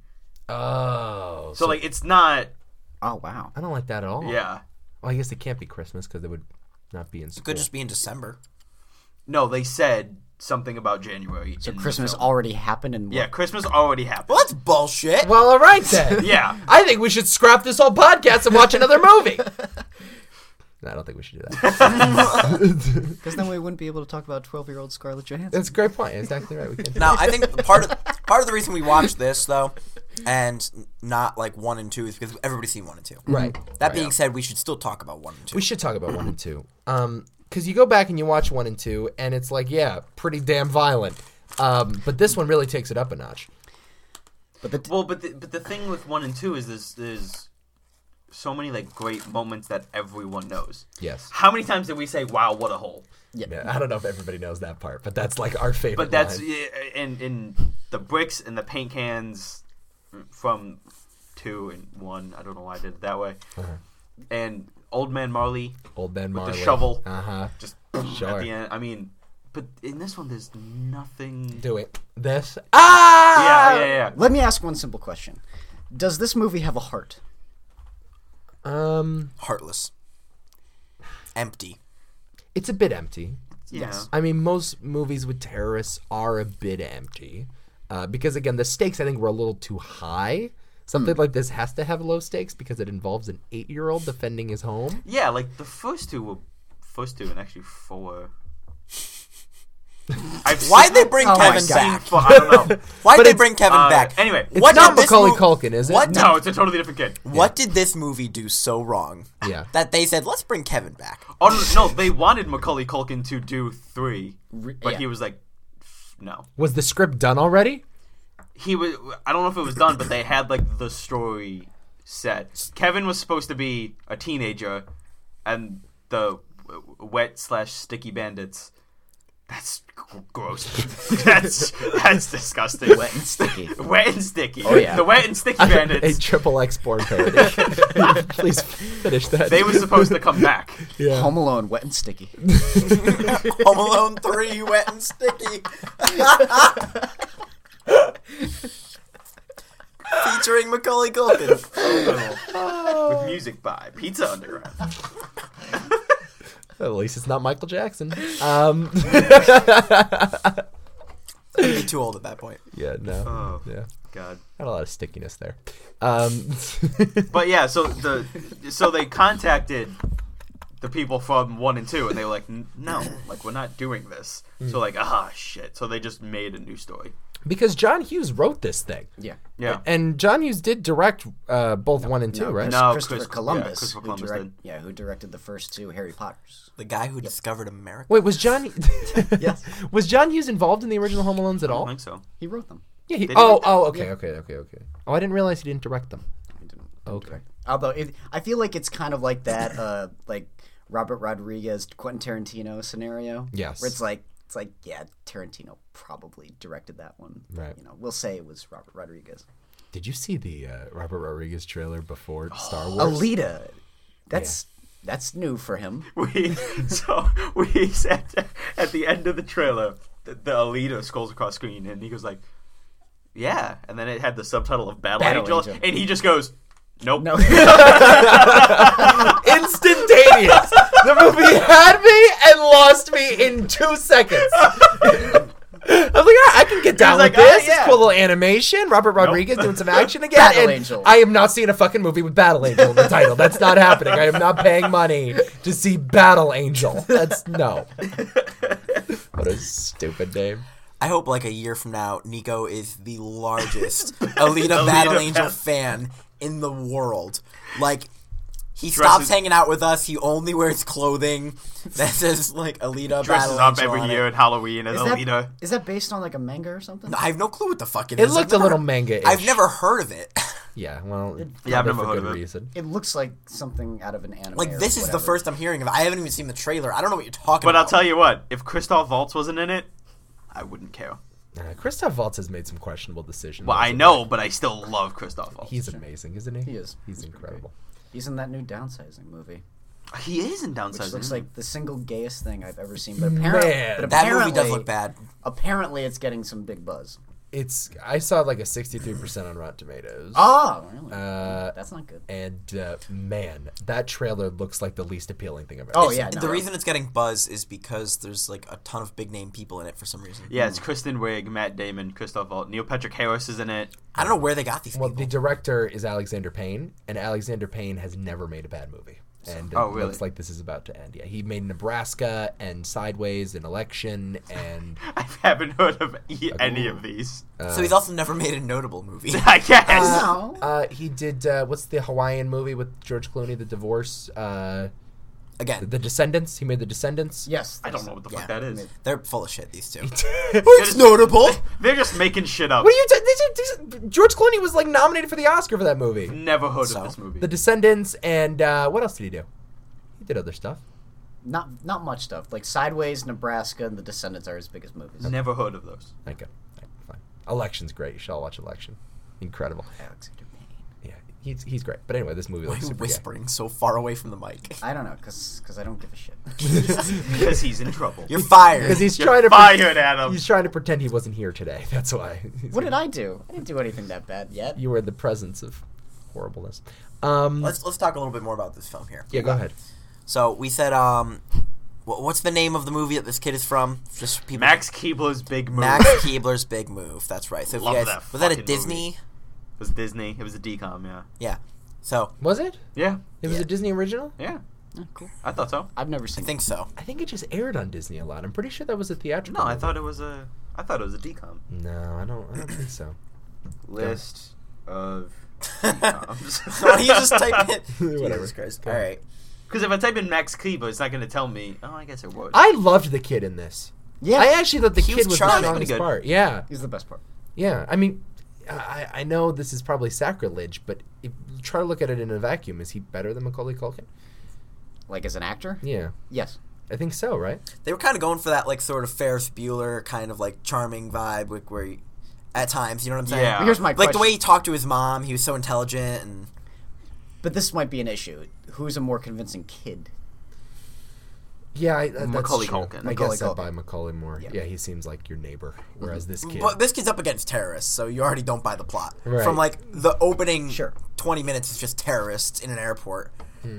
Oh. So like it's not. Oh wow. I don't like that at all. Yeah. Well, I guess it can't be Christmas because they would not be in school. It could just be in December. No, they said something about January. So in the Christmas film. already happened, and Yeah, Christmas already happened. Well, that's bullshit. Well, all right then. Yeah. I think we should scrap this whole podcast and watch another movie. No, I don't think we should do that. because then we wouldn't be able to talk about 12-year-old Scarlett Johansson. That's a great point. Exactly right. We can. Now, I think part of the reason we watched this though, and not like 1 and 2, is because everybody's seen 1 and 2. Right. That being said, we should still talk about 1 and 2. We should talk about 1 and 2. Because you go back and you watch 1 and 2, and it's like, yeah, pretty damn violent. But this one really takes it up a notch. But the thing with 1 and 2 is there's so many like great moments that everyone knows. Yes. How many times did we say, "Wow, what a hole"? Yeah, I don't know if everybody knows that part, but that's like our favorite. But that's line. in the bricks and the paint cans from 2 and 1. I don't know why I did it that way. And Old Man Marley Old Man with Marley. the shovel, just Sure. at the end. I mean, but in this one, there's nothing. Do it. This. Ah! Yeah. Let me ask one simple question: does this movie have a heart? Heartless. Empty. It's a bit empty. Yes. I mean, most movies with terrorists are a bit empty. Because, again, the stakes, I think, were a little too high. Something like this has to have low stakes because it involves an 8-year-old defending his home. Yeah, like the first two and actually 4. Why'd they bring Kevin seen back? I don't know. Why'd they bring Kevin back? Anyway, It's What not did this Macaulay mo- Culkin, is it? What did- no, it's a totally different kid. What did this movie do so wrong? Yeah. That they said, let's bring Kevin back. Oh no, they wanted Macaulay Culkin to do 3, but yeah. he was like, no. Was the script done already? He was. I don't know if it was done, but they had like the story set. Kevin was supposed to be a teenager, and the wet/sticky bandits. That's gross. that's disgusting. Wet and sticky. Wet and sticky. Oh, yeah. The wet and sticky A bandits. triple X porn parody. Please finish that. They were supposed to come back. Yeah. Home Alone, wet and sticky. Home Alone 3, wet and sticky. Featuring Macaulay Culkin. With music by Pizza Underground. At least it's not Michael Jackson. You'd be too old at that point. Yeah, no. Oh. Yeah. God. Not a lot of stickiness there. But yeah, so they contacted the people from 1 and 2, and they were like, no, like, we're not doing this. So like, shit. So they just made a new story. Because John Hughes wrote this thing. Yeah. Yeah. And John Hughes did direct both 1 and 2, right? No, Christopher Chris- Columbus. yeah, Christopher Columbus did. Who directed the first 2 Harry Potters. The guy who discovered America. Wait, was John Yes. was John Hughes involved in the original Home Alones at I all? don't think so. He wrote them. Yeah. Did he? Okay. Oh, I didn't realize he didn't direct them. He didn't Okay. direct. Although I feel like it's kind of like that, like Robert Rodriguez, Quentin Tarantino scenario. Yes. Where it's like yeah, Tarantino probably directed that one. Right. You know, we'll say it was Robert Rodriguez. Did you see the Robert Rodriguez trailer before Star Wars? Alita. That's new for him. We said at the end of the trailer, the Alita scrolls across screen, and he goes like, "Yeah," and then it had the subtitle of Battle Angel, and he just goes, "Nope." No. Instantaneous. The movie had me and lost me in 2 seconds. I was like, I can get down with like, this. yeah. It's cool little animation. Robert Rodriguez doing some action again. Battle and Angel. I am not seeing a fucking movie with Battle Angel in the title. That's not happening. I am not paying money to see Battle Angel. That's no. What a stupid name. I hope like a year from now, Nico is the largest Alita Battle Angel fan in the world. Like, he stops hanging out with us. He only wears clothing that says like Alita Dresses Battle up Angel every on year it. at Halloween as Alita. Is that based on like a manga or something? I have no clue what the fuck it It is. looked I've a little never- manga-ish. I've never heard of it. Yeah, well, Yeah, I've probably never for heard good of it. reason. It looks like something out of an anime. Like, or this is the whatever. first I'm hearing of it. I haven't even seen the trailer. I don't know what you're talking But about. I'll tell you what, if Christoph Waltz wasn't in it, I wouldn't care. Christoph Waltz has made some questionable decisions. Well, I know, but I still love Christoph Waltz. He's amazing, isn't he? He is. He's incredible. He's in that new Downsizing movie, He is in which Downsizing. looks like the single gayest thing I've ever seen. But Man. apparently, that movie does look bad. Apparently, it's getting some big buzz. I saw like a 63% on Rotten Tomatoes. Oh, really? That's not good. And man, that trailer looks like the least appealing thing I've ever Oh, seen. yeah. The reason it's getting buzz is because there's like a ton of big name people in it for some reason. Yeah, it's Kristen Wiig, Matt Damon, Christoph Waltz, Neil Patrick Harris is in it. I don't know where they got these Well, people. the director is Alexander Payne, and Alexander Payne has never made a bad movie. And it really? looks like this is about to end. Yeah, he made Nebraska and Sideways and Election and I haven't heard of any of these. So he's also never made a notable movie. I guess. No. he did what's the Hawaiian movie with George Clooney, The Divorce? Again, The Descendants. He made The Descendants. Yes. I don't know what the fuck Yeah. that is. they're full of shit, these two. It's notable. They're just making shit up. What are you? George Clooney was like nominated for the Oscar for that movie. Never heard So, of this movie. The Descendants and what else did he do? He did other stuff. Not much stuff. Like Sideways, Nebraska, and The Descendants are his biggest movies. Never heard of those. Okay, fine. Election's great. You should all watch Election. Incredible. Alexander Payne. Yeah, he's great. But anyway, this movie Why are looks you super whispering so far away from the mic? I don't know, because I don't give a shit. Because he's in trouble. You're fired. because he's You're trying to fired, Adam. he's trying to pretend he wasn't here today. That's why. What did I do? I didn't do anything that bad yet. You were in the presence of horribleness. Let's talk a little bit more about this film here. Yeah, go ahead. So we said, what's the name of the movie that this kid is from? Just for people. Max Keebler's Big Move. Max Keebler's Big Move. That's right. So if Love you guys, that was that a fucking Disney? movie. It was Disney. It was a DCOM, yeah. Yeah. So Was it? Yeah. It was Yeah. a Disney original. Yeah. Oh, cool. I thought so. I've never I seen. think so. I think it just aired on Disney a lot. I'm pretty sure that was a theatrical. No, I movie. thought it was a DCOM. No, I don't think so. List of DCOMs. So why don't you just type it? Whatever. Jesus Christ. Go All ahead. right. Because if I type in Max Keeble, it's not going to tell me. Oh, I guess it was. I loved the kid in this. Yeah, I actually thought the He kid was was the charming. strongest Pretty good. part. Yeah, he's the best part. yeah. I mean, I know this is probably sacrilege, but try to look at it in a vacuum. Is he better than Macaulay Culkin? Like as an actor? Yeah, Yes. I think so. Right? They were kind of going for that like sort of Ferris Bueller kind of like charming vibe, like where at times, you know what I'm saying? Yeah. But here's my Like question. the way he talked to his mom, he was so intelligent and. But this might be an issue. Who's a more convincing kid? Yeah, that's Macaulay true. Culkin. I Macaulay guess I'd Culkin. buy Macaulay more. Yeah. Yeah, he seems like your neighbor, whereas this kid. But this kid's up against terrorists, so you already don't buy the plot. Right. From like the opening Sure. 20 minutes is just terrorists in an airport.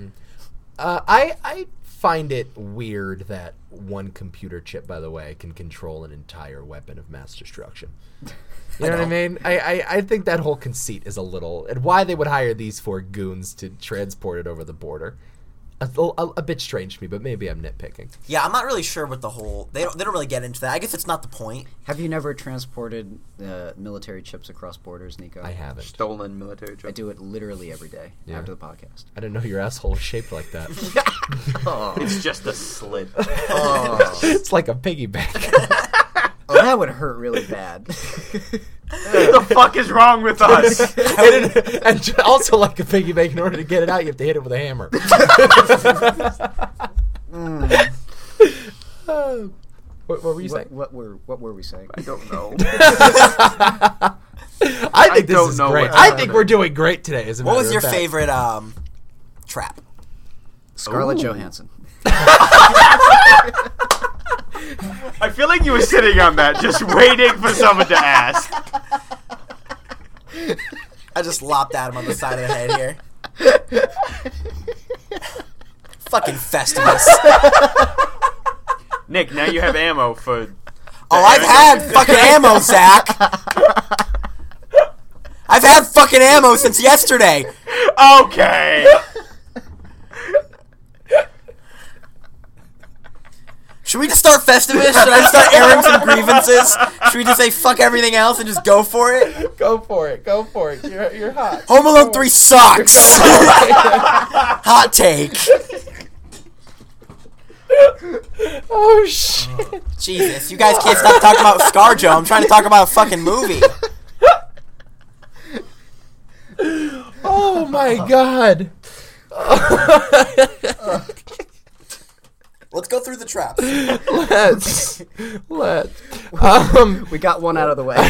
I find it weird that one computer chip, by the way, can control an entire weapon of mass destruction. You know what I mean? I think that whole conceit is a little... And why they would hire these 4 goons to transport it over the border. A bit strange to me, but maybe I'm nitpicking. Yeah, I'm not really sure what the whole. They don't really get into that. I guess it's not the point. Have you never transported military chips across borders, Nico? I haven't. Stolen military I job. do it literally every day Yeah. after the podcast. I didn't know your asshole was shaped like that. It's just a slit. Oh. It's like a piggy bank. Oh, that would hurt really bad. What the fuck is wrong with us? And also like a piggy bank, in order to get it out, you have to hit it with a hammer. What were you saying? What were we saying? I don't know. I think this don't is know great. what's I think happening. we're doing great today. As a What matter was of your fact. favorite trap? Scarlett Ooh. Johansson. I feel like you were sitting on that, just waiting for someone to ask. I just lopped at him on the side of the head here. Fucking Festivus. Nick, now you have ammo for. Oh, I've had fucking ammo, Zach. I've had fucking ammo since yesterday. Okay. Should we just start Festivus? Should I start airing some grievances? Should we just say fuck everything else and just go for it? Go for it. Go for it. You're hot. Home Alone 3 sucks. Hot take. Oh shit. Jesus, you guys can't stop talking about ScarJo. I'm trying to talk about a fucking movie. Oh my god. Let's go through the traps. Let's. We got one out of the way.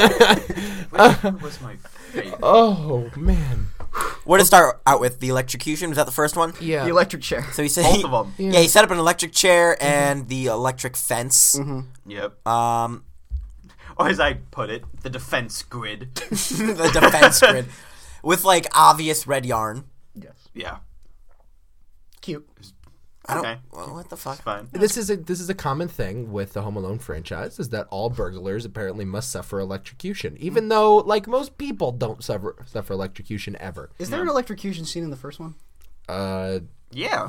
What was my favorite? Oh man. What did it start out with? The electrocution? Was that the first one? Yeah. The electric chair. So he said Both of them. Yeah, he set up an electric chair and the electric fence. Yep. Or Or as I put it, the defense grid. the defense grid with like obvious red yarn. Yes. Yeah. Cute. I don't. Okay. Well, what the fuck? It's fine. This is a common thing with the Home Alone franchise, is that all burglars apparently must suffer electrocution, even though like most people don't suffer electrocution ever. Is there an electrocution scene in the first one? Yeah. Yeah.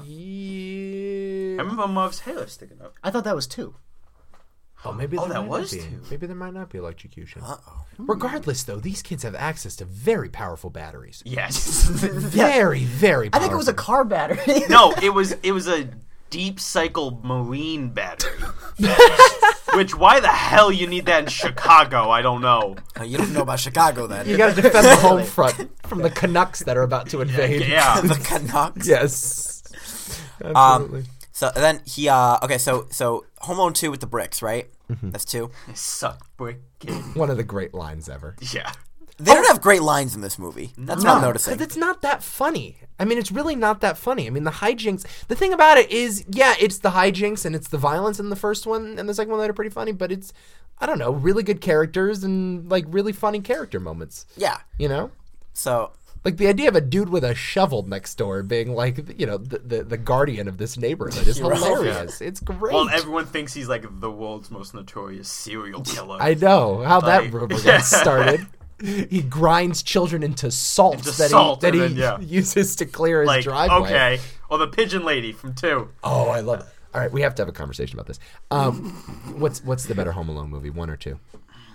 I remember Marv's hair sticking up. I thought that was 2. Oh, maybe Oh, there that might not was be. too. Maybe there might not be electrocution. Uh-oh. Regardless, though, these kids have access to very powerful batteries. Yes. Very, very I powerful. think it was a car battery. No, it was a deep cycle marine battery. Which, why the hell you need that in Chicago? I don't know. You don't know about Chicago then. You gotta defend the home front from the Canucks that are about to invade. Yeah. The Canucks. Yes. Absolutely. So then he okay, so Home Alone 2 with the bricks, right? That's 2. It sucked bricking. One of the great lines ever. Yeah. They don't have great lines in this movie. That's what I'm noticing. Because it's not that funny. I mean, it's really not that funny. I mean, the hijinks... The thing about it is, yeah, it's the hijinks and it's the violence in the first one and the second one that are pretty funny, but it's, I don't know, really good characters and, like, really funny character moments. Yeah. You know? So Like, the idea of a dude with a shovel next door being, like, you know, the guardian of this neighborhood is hilarious. It's great. Well, everyone thinks he's like the world's most notorious serial killer. I know how that Like- rumor got started. He grinds children into salt Into that salt, he and then, yeah. uses to clear his like, driveway. okay. Or the pigeon lady from 2. Oh, I love it. All right, we have to have a conversation about this. What's the better Home Alone movie, 1 or 2?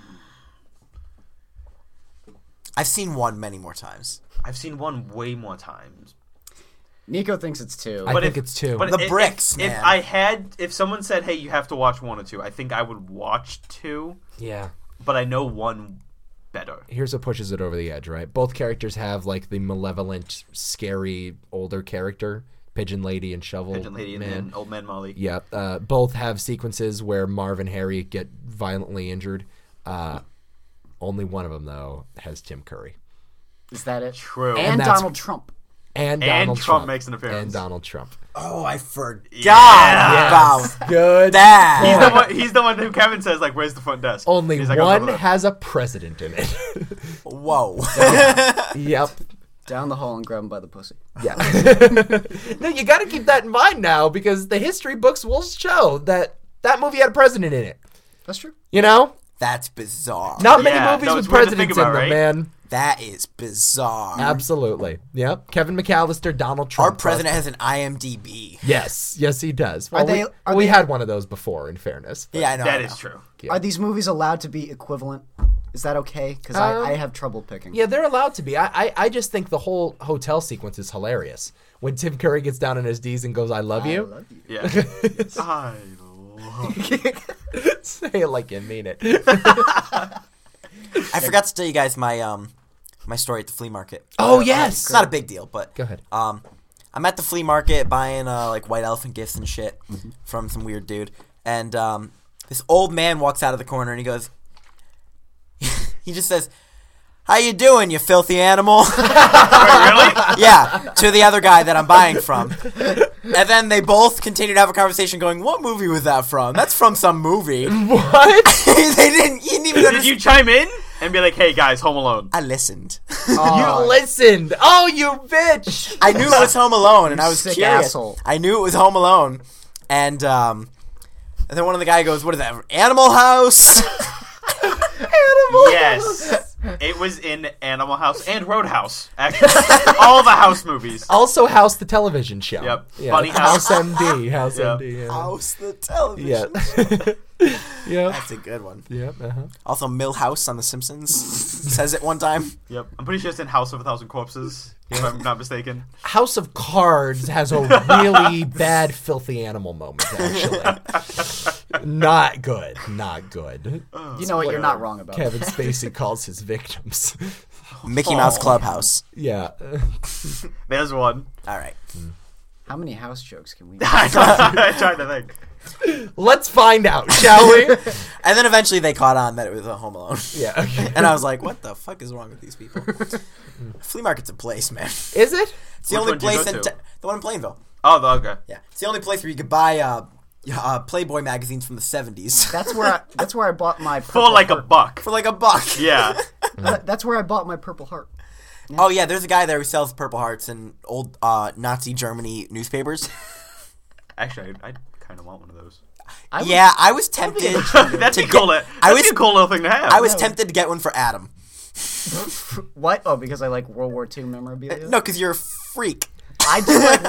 I've seen 1 many more times. I've seen 1 way more times. Nico thinks it's 2. I think it's 2. But The bricks, if man. if someone said, "Hey, you have to watch 1 or 2," I think I would watch 2. Yeah. But I know 1 better. Here's what pushes it over the edge, right? Both characters have like the malevolent, scary older character, Pigeon Lady and Shovel Pigeon Lady and Man. then Old Man Molly. Yeah, both have sequences where Marv and Harry get violently injured. Only one of them though has Tim Curry Is that it? True. And that's- Donald Trump. and And Donald Trump makes an appearance. And Donald Trump. Oh, I forgot Yes. about Good. that. He's the one who Kevin says, like, where's the front desk? Only He's like, one "Oh, has a president in it. Whoa. Yep. Down the hall and grab him by the pussy. Yeah. No, you got to keep that in mind now because the history books will show that movie had a president in it. That's true. You know? That's bizarre. Not many Yeah, movies no, with it's weird to think presidents in them, about, right? man. That is bizarre. Absolutely. Yep. Kevin McAllister, Donald Our Trump. president has an IMDb. Yes. Yes, he does. Well, Are we they- had one of those before, in fairness. but- Yeah, I know. That I is know. true. Yeah. Are these movies allowed to be equivalent? Is that okay? Because I have trouble picking. Yeah, they're allowed to be. I just think the whole hotel sequence is hilarious. When Tim Curry gets down on his knees and goes, I love I you. love you. Yeah. I love Say it like you mean it. I forgot to tell you guys my my story at the flea market. Oh, yes. It's not a big deal, but Go ahead. I'm at the flea market buying like white elephant gifts and shit from some weird dude, and this old man walks out of the corner and he goes, he just says, "How you doing, you filthy animal?" Wait, really? Yeah, to the other guy that I'm buying from. And then they both continue to have a conversation going, "What movie was that from? That's from some movie." What? He didn't even Did understand. you chime in and be like, hey, guys, Home Alone? I listened. You listened. Oh, you bitch. I knew it was Home Alone, and I was sick curious. asshole. I knew it was Home Alone, and then one of the guy goes, "What is that? Animal House?" Yes. It was in Animal House and Roadhouse, actually. All the House movies. Also, House the television show. Yep. Yeah. Funny House. MD. House Yeah. MD. Yeah. House the television. Yeah. Yeah. That's a good one. Yep. Uh-huh. Also, Millhouse on The Simpsons says it one time. Yep. I'm pretty sure it's in House of a Thousand Corpses, if I'm not mistaken. House of Cards has a really bad filthy animal moment, actually. Not good. Not good. You know what? You're not wrong about. Kevin Spacey calls his victims. Mickey Mouse Clubhouse. Yeah. There's one. All right. How many house jokes can we? I tried to think. Let's find out, shall we? And then eventually they caught on that it was a Home Alone. Yeah. Okay. And I was like, what the fuck is wrong with these people? Flea market's a place, man. Is it? It's the Which only one do you place go in to? the one in Plainville. Oh, okay. Yeah. It's the only place where you could buy Playboy magazines from the 70s. That's where I bought my For Purple like a Heart. buck. For like a buck. Yeah. That's where I bought my Purple Heart. Oh, yeah, there's a guy there who sells Purple Hearts in old Nazi Germany newspapers. Actually, I kind of want one of those. Yeah, I was tempted. That's a cool. That's a cool little thing to have. I was tempted to get one for Adam. What? Oh, because I like World War II memorabilia. No, because you're a freak. I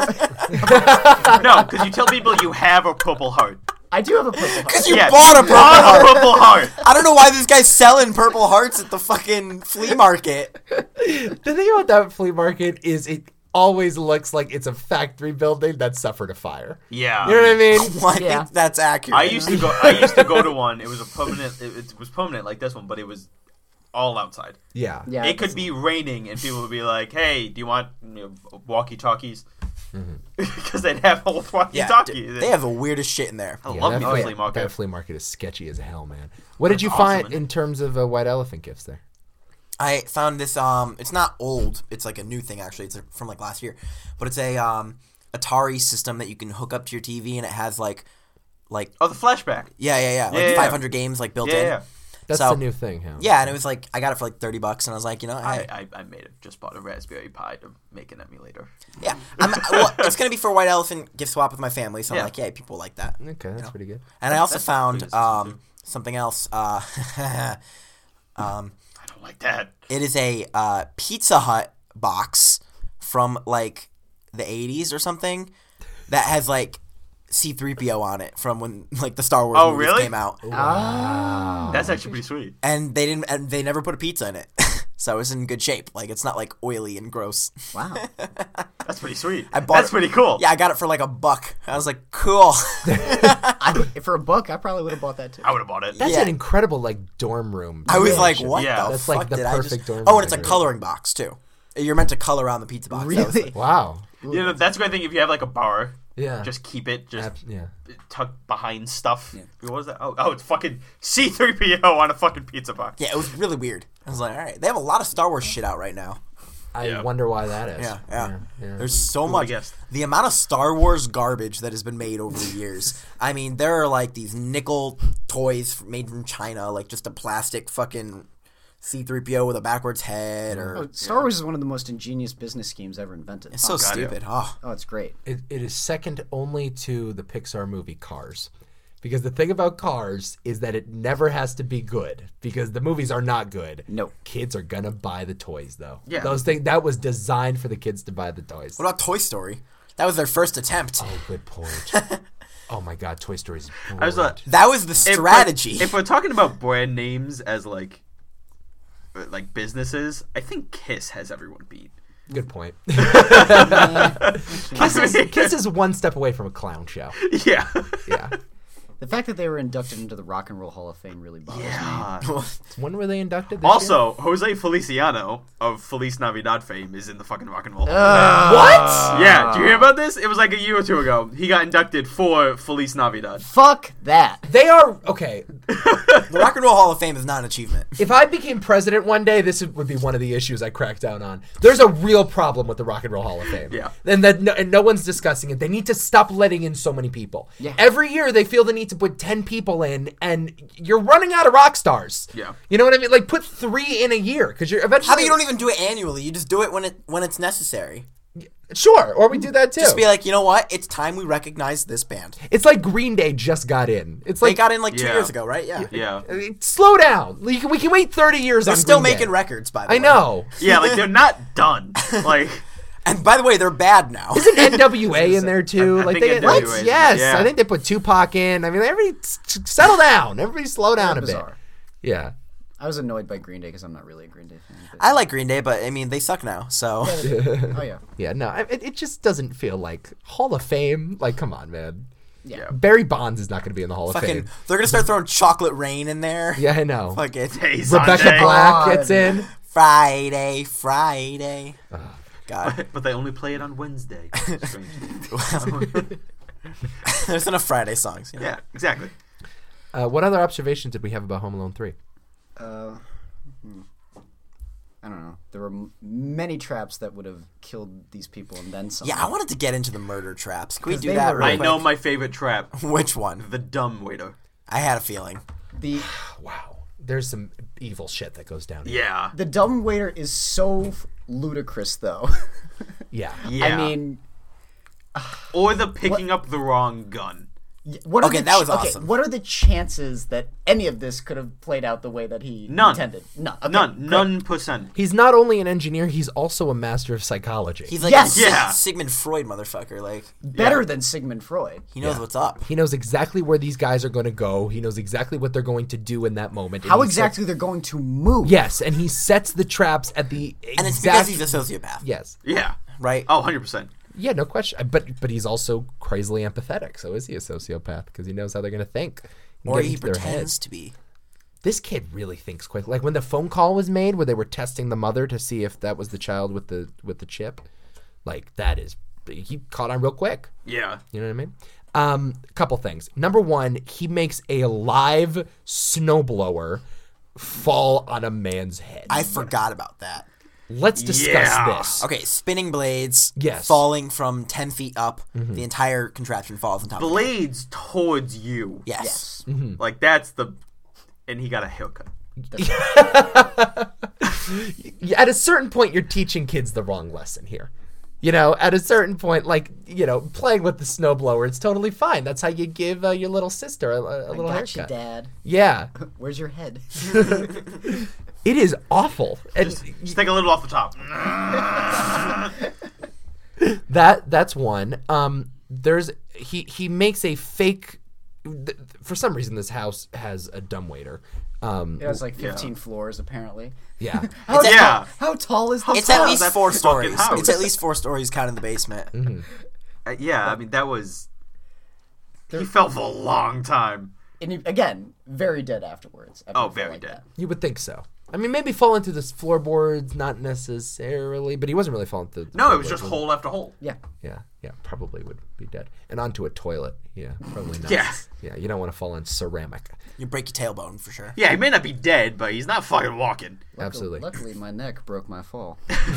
do. Like, No, because you tell people you have a Purple Heart. I do have a Purple Heart. Because you Yes. bought a Purple Bought Heart. a Purple Heart. I don't know why this guy's selling Purple Hearts at the fucking flea market. The thing about that flea market is it always looks like it's a factory building that suffered a fire. Yeah. You know what I mean? Well, I Yeah. think that's accurate. I used to go to one. It was a permanent. It was permanent like this one, but it was all outside. Yeah. Yeah, It could be raining, and people would be like, "Hey, do you want walkie talkies?" Because they'd have a walkie Yeah, talkie. they have the weirdest shit in there. I Yeah, love that me flea- the flea market. That flea market is sketchy as hell, man. What did you awesome, find isn't in terms of white elephant gifts there? I found this. It's not old. It's like a new thing actually. It's from like last year, but it's a Atari system that you can hook up to your TV, and it has like Oh, the flashback. like Yeah. 500 games like built Yeah, in. yeah. That's So- the new thing, huh? Yeah, and it was like I got it for like $30, and I was like, you know, I made it. Just bought a Raspberry Pi to make an emulator. yeah, well, it's gonna be for a white elephant gift swap with my family. So I'm Yeah. like, yeah, people like that. Okay, that's pretty good. And I also That's found pretty good too. something else. I don't like that. It is a Pizza Hut box from like the 80s or something that has like C-3PO on it from when like the Star Wars Oh, movies really? came out. Ah. That's actually pretty sweet. And they never put a pizza in it. So it's in good shape. Like it's not like oily and gross. Wow. That's pretty sweet. I bought That's it- pretty cool. Yeah, I got it for like $1. I was like, cool. For a book, I probably would have bought that too. I would have bought it. That's Yeah. an incredible like dorm room. I was like, situation. what Yeah. the That's fuck like the did I perfect just... dorm Oh, and it's a room. coloring box too. You're meant to color on the pizza box. That was Really? Wow. You know, that's a great thing if you have like a bar. Yeah. Just keep it Yeah. tucked behind stuff. What was that? Oh, it's fucking C-3PO on a fucking pizza box. Yeah, it was really weird. I was like, all right. They have a lot of Star Wars shit out right now. I Yeah. wonder why that is. Yeah. Yeah. There's so Who much. guessed? The amount of Star Wars garbage that has been made over the years. I mean, there are like these nickel toys made from China, like just a plastic fucking C-3PO with a backwards head, or Oh, Star Wars is one of the most ingenious business schemes ever invented. it's so God, yeah. stupid. Oh, Oh, it's great. It is second only to the Pixar movie Cars. Because the thing about Cars is that it never has to be good because the movies are not good. No. Kids are gonna buy the toys though. Yeah. Those things that was designed for the kids to buy the toys. what about Toy Story? That was their first attempt. Oh, good point. Oh my god, Toy Story's I was like, That was the strategy. If we're talking about brand names as like businesses, I think Kiss has everyone beat. good point. Kiss Kiss is one step away from a clown show. Yeah. Yeah. The fact that they were inducted into the Rock and Roll Hall of Fame really bothers me. Yeah. When were they inducted this year? Also, Jose Feliciano of Feliz Navidad fame is in the fucking Rock and Roll. Hall of What? Fame. Yeah, do you hear about this? It was like a year or two ago. He got inducted for Feliz Navidad. Fuck that. They are okay. The Rock and Roll Hall of Fame is not an achievement. If I became president one day, this would be one of the issues I crack down on. There's a real problem with the Rock and Roll Hall of Fame. Yeah. And no one's discussing it. They need to stop letting in so many people. Yeah. Every year they feel the need to put 10 people in, and you're running out of rock stars. Yeah. You know what I mean? Like put 3 in a year because you're eventually. How about you don't even do it annually? You just do it when it's necessary. Sure, or we do that too. Just be like, you know what? It's time we recognize this band. It's like Green Day just got in. It's They like got in like 2 Yeah. years ago, right? Yeah. Yeah. slow down. We can wait 30 years. They're on still Green Day. making records, by the way. I know. Yeah, like they're not done. Like And by the way, they're bad now. Isn't NWA in there too? I Like think they NWA what? is- Yes, yeah. I think they put Tupac in. I mean, everybody settle down. Everybody slow down a bit. Bizarre. Yeah. I was annoyed by Green Day because I'm not really a Green Day fan. but- I like Green Day, but I mean, they suck now. So Oh yeah. Yeah, no, it just doesn't feel like Hall of Fame. Like, come on, man. yeah. Barry Bonds is not going to be in the Hall of fucking, Fame. they're gonna start throwing Chocolate Rain in there. Yeah, I know. Fuck it. Hey, Rebecca Sunday. Black God. gets in. Friday. God, But they only play it on Wednesday. Strange. there's enough Friday songs. You know? Yeah, exactly. What other observations did we have about Home Alone 3? I don't know. There were many traps that would have killed these people and then some. Yeah, I wanted to get into the murder traps. Can we 'Cause do they that? were- Real I quick? know my favorite trap. Which one? The dumb waiter. I had a feeling. The Wow. There's some evil shit that goes down here. Yeah. the dumb waiter is so ludicrous though. Yeah. Yeah. I mean, or the picking up the wrong gun. what are Okay, the that was awesome. What are the chances that any of this could have played out the way that he None. intended? None. Okay, None. great. None percent. He's not only an engineer, he's also a master of psychology. He's like Yes. a Yeah. Sigmund Freud motherfucker. Like Better than Sigmund Freud. he knows what's up. He knows exactly where these guys are going to go. He knows exactly what they're going to do in that moment. And How he exactly they're going to move? Yes, and he sets the traps at the And it's exact... because he's a sociopath, Yes. Yeah. right? Oh, 100%. Yeah, no question. But he's also crazily empathetic. So is he a sociopath? Because he knows how they're going to think. and Or get he into their pretends heads. to be. This kid really thinks quick. Like when the phone call was made, where they were testing the mother to see if that was the child with the chip. Like that is, he caught on real quick. Yeah. You know what I mean? Couple things. Number one, he makes a live snowblower fall on a man's head. I forgot about that. Let's discuss Yeah. this. Okay, spinning blades, Yes. falling from 10 feet up. The entire contraption falls on top of it. Blades towards you. Yes. Yes. Like that's the. And he got a haircut. At a certain point, you're teaching kids the wrong lesson here. You know, at a certain point, like, you know, playing with the snowblower, it's totally fine. That's how you give your little sister a little Got you, haircut. Dad. Yeah. Where's your head? It is awful. And Just take a little off the top. that's one. There's he makes a fake. For some reason, this house has a dumbwaiter. It has like 15 floors apparently. Yeah. How tall is this? It's at house? least That 4 fucking stories. house. It's at least 4 stories counting the basement. Yeah, I mean that was. He fell for a long time. And again, very dead afterwards. after Oh, a fall very like dead. that. You would think so. I mean, maybe falling through the floorboards, not necessarily, but he wasn't really falling through. No, it was floorboards, just he? hole after hole. Yeah. Yeah, probably would be dead. And onto a toilet. Yeah, probably not. Yeah. Yeah, you don't want to fall on ceramic. You break your tailbone for sure. Yeah, he may not be dead, but he's not fucking walking. Absolutely. Luckily, my neck broke my fall.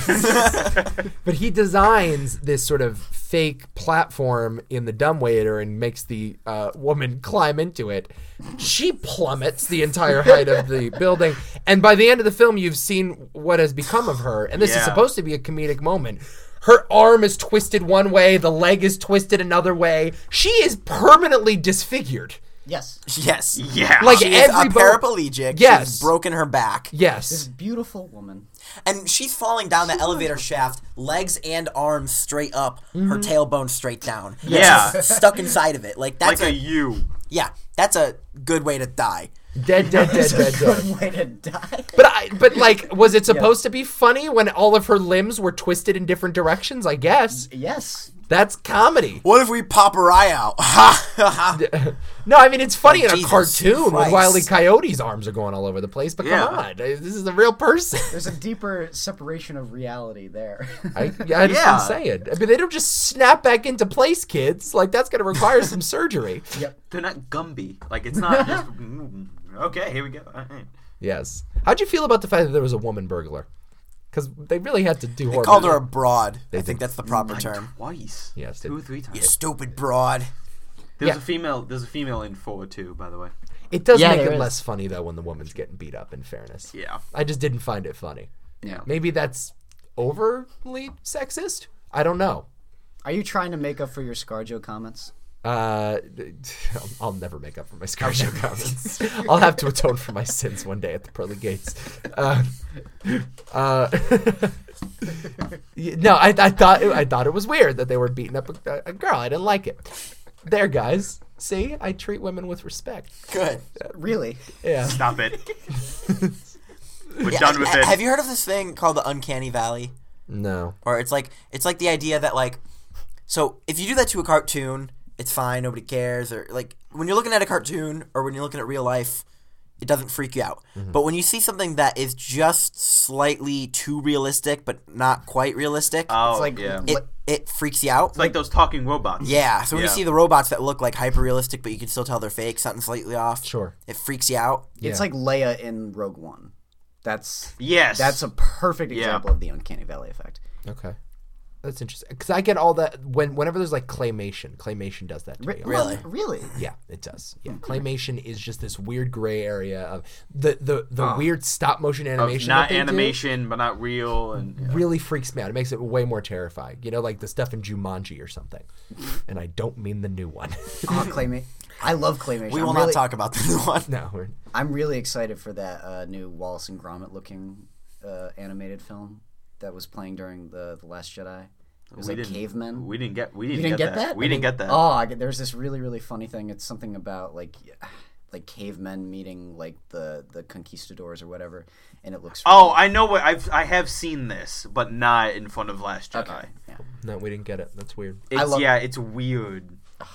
But he designs this sort of fake platform in the dumbwaiter and makes the woman climb into it. She plummets the entire height of the building. And by the end of the film, you've seen what has become of her. And this is Yeah. supposed to be a comedic moment. Her arm is twisted one way, the leg is twisted another way. She is permanently disfigured. Yes. Yes. Yeah. Like She is a every paraplegic. Yes. She's broken her back. This Yes. beautiful woman. And she's falling down the elevator shaft, legs and arms straight up, her tailbone straight down. Yeah. She's stuck inside of it. Like that's like a U. yeah, that's a good way to die. Dead. Way to die. But like, was it supposed to be funny when all of her limbs were twisted in different directions? I guess. Yes. That's comedy. What if we pop her eye out? Ha ha ha. No, I mean, it's funny in a Jesus cartoon when Christ. Wile E. Coyote's arms are going all over the place, but Yeah. come on. This is a real person. There's a deeper separation of reality there. I just been saying. I mean, they don't just snap back into place, kids. Like, that's going to require some surgery. Yep. They're not Gumby. Like it's not just. Okay, here we go. All right. Yes. How'd you feel about the fact that there was a woman burglar? Because they really had to do horrible. Called her a broad. I did. think that's the proper term. Twice. Yes, 2 or 3 You times. stupid broad. There's Yeah. a female. There's a female in 4 too, by the way. It does Yeah, make there it is. less funny, though, when the woman's getting beat up, in fairness. Yeah. I just didn't find it funny. Yeah. Maybe that's overly sexist? I don't know. Are you trying to make up for your ScarJo comments? I'll never make up for my ScarJo comments. I'll have to atone for my sins one day at the pearly gates. No, I thought it was weird that they were beating up a girl. I didn't like it. There, guys. See, I treat women with respect. Good. Really? Yeah. Stop it. We're Yeah, done with it. Have you heard of this thing called the Uncanny Valley? No. Or it's like the idea that like, so if you do that to a cartoon, it's fine, nobody cares. Or like when you're looking at a cartoon or when you're looking at real life, it doesn't freak you out. But when you see something that is just slightly too realistic but not quite realistic, Oh, It's like yeah. it freaks you out. It's like those talking robots. Yeah, so when you Yeah. see the robots that look like hyper realistic but you can still tell they're fake, something slightly off, Sure. it freaks you out. It's like Leia in Rogue One. That's Yes. a perfect Yeah. example of the Uncanny Valley effect. Okay. That's interesting. Because I get all that whenever there's like claymation. Claymation does that to me. Really? Really? Yeah, it does. Yeah, claymation is just this weird gray area of the weird stop motion Of animation. not that they do animation, but not real, and yeah. really freaks me out. It makes it way more terrifying. You know, like the stuff in Jumanji or something. And I don't mean the new one. Oh, claymation. I love claymation. We will not talk about the new one. No, I'm really excited for that new Wallace and Gromit looking animated film that was playing during the Last Jedi. It was We like didn't- cavemen. We didn't get. We You didn't, didn't get that? We didn't get that. Oh, there's this really funny thing. It's something about like cavemen meeting like the conquistadors or whatever, and it looks. Oh, I know what I have seen this, but not in front of Last Jedi. okay. Yeah. no, we didn't get it. That's weird. It's love- it's weird.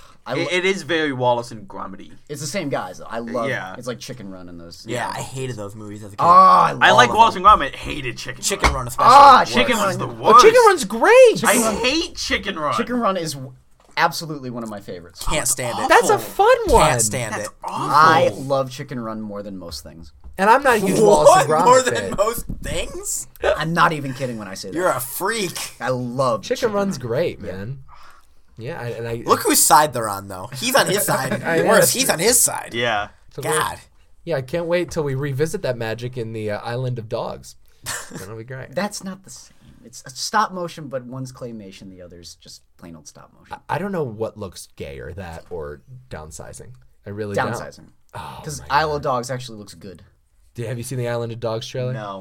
It is very Wallace and Gromity. It's the same guys. Though. I love. Yeah. It's like Chicken Run and those. Yeah, I hated those movies as a kid. Oh, I love I like of Wallace and Gromit. Hated Chicken. Chicken Run especially. Ah, Worst. Chicken Run is Run. the Oh, worst. Chicken Run's great. I hate Chicken Run. Chicken Run is absolutely one of my favorites. Can't stand it. That's a fun one. Can't stand it. Awful. I love Chicken Run more than most things. And I'm not a huge Wallace What? and Gromit More fan. than most things? I'm not even kidding when I say that. You're a freak. I love Chicken Run's great, man. Yeah, and I Look whose side they're on, though. He's on his side. I know. Worse, he's on his side. Yeah. God. Yeah, I can't wait till we revisit that magic in the Island of Dogs. That'll be great. That's not the same. It's a stop motion, but one's claymation, the other's just plain old stop motion. I don't know what looks gayer, that or downsizing. I really don't. Downsizing. Oh, Because my Isle of Dogs actually looks good. Have you seen the Island of Dogs trailer? No.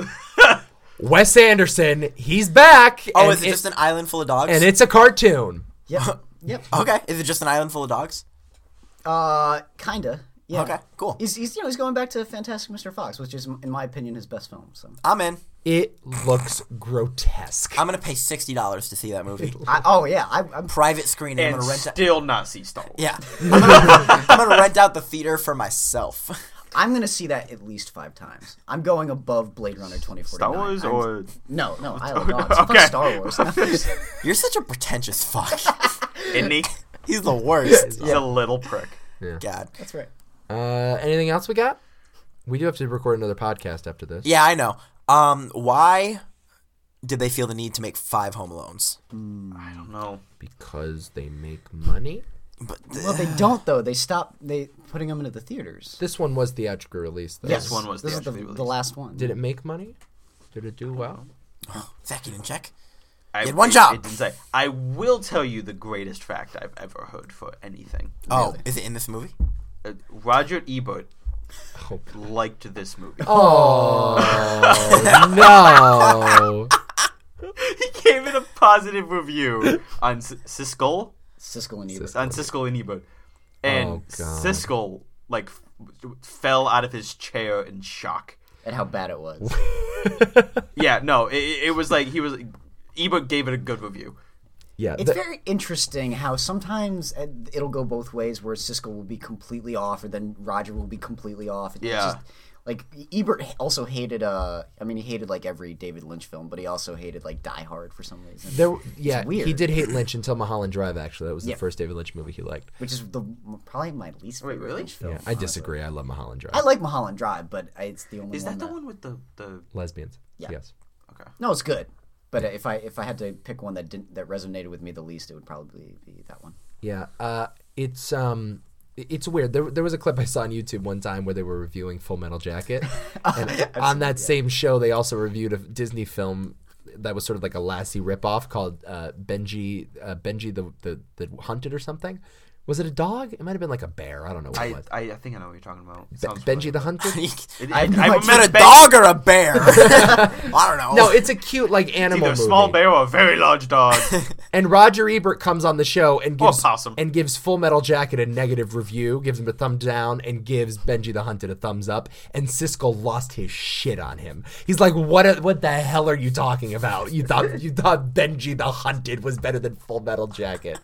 Wes Anderson, he's back. Oh, and is it just an island full of dogs? And it's a cartoon. Yep. Yep. Okay. Is it just an island full of dogs? Kinda. Yeah. Okay, cool. He's going back to Fantastic Mr. Fox, which is, in my opinion, his best film. So. I'm in. It looks grotesque. I'm gonna pay $60 to see that movie. I'm Private screen. I'm And gonna rent. still not see Star Wars. Yeah, I'm gonna rent out the theater for myself. I'm gonna see that at least 5 times. I'm going above Blade Runner 2049. Star Wars or No, I don't know. It's Okay. fucking Star Wars. You're such a pretentious fuck. isn't he? He's the worst. He's a little prick. God. That's right. Anything else we got? We do have to record another podcast after this. Yeah, I know. Why did they feel the need to make 5 Home Alones? I don't know. Because they make money. But Well, they don't though. They stopped putting them into the theaters. This one was theatrically released, though. This one was This is theatrically the released. last one. Did it make money? Did it do well? Zach, you didn't check. I, had one job. It didn't say. I will tell you the greatest fact I've ever heard for anything. Oh, Really? is it in this movie? Roger Ebert Oh, liked this movie. oh no! He gave it a positive review on Siskel. Siskel and Ebert. On Siskel and Ebert. And Oh, God. Siskel, like, fell out of his chair in shock. And how bad it was. Yeah, no, it was like Ebert gave it a good review. Yeah, It's very interesting how sometimes it'll go both ways, where Siskel will be completely off, or then Roger will be completely off. It's Yeah. just, like Ebert also hated. He hated like every David Lynch film, but he also hated like Die Hard for some reason. yeah, weird. he did hate Lynch until Mulholland Drive. Actually, that was Yeah. the first David Lynch movie he liked. Which is probably my least favorite really? Lynch film. Yeah, I honestly. disagree. I love Mulholland Drive. I like Mulholland Drive, but it's the only Is one that the one with the Lesbians. Yeah. Yes. okay. No, it's good. But if I had to pick one that resonated with me the least, it would probably be that one. Yeah. It's weird. There was a clip I saw on YouTube one time where they were reviewing Full Metal Jacket, and on that same show they also reviewed a Disney film that was sort of like a Lassie ripoff called Benji the Hunted or something. Was it a dog? It might have been like a bear. I don't know what it was. I think I know what you're talking about. It sounds Benji familiar. the Hunted? I Is it a dog or a bear? I don't know. No, it's a cute like It's animal either a movie. small bear or a very large dog. And Roger Ebert comes on the show and Or gives possum. Full Metal Jacket a negative review, gives him a thumb down, and gives Benji the Hunted a thumbs up. And Siskel lost his shit on him. He's like, "What the hell are you talking about? You thought Benji the Hunted was better than Full Metal Jacket?"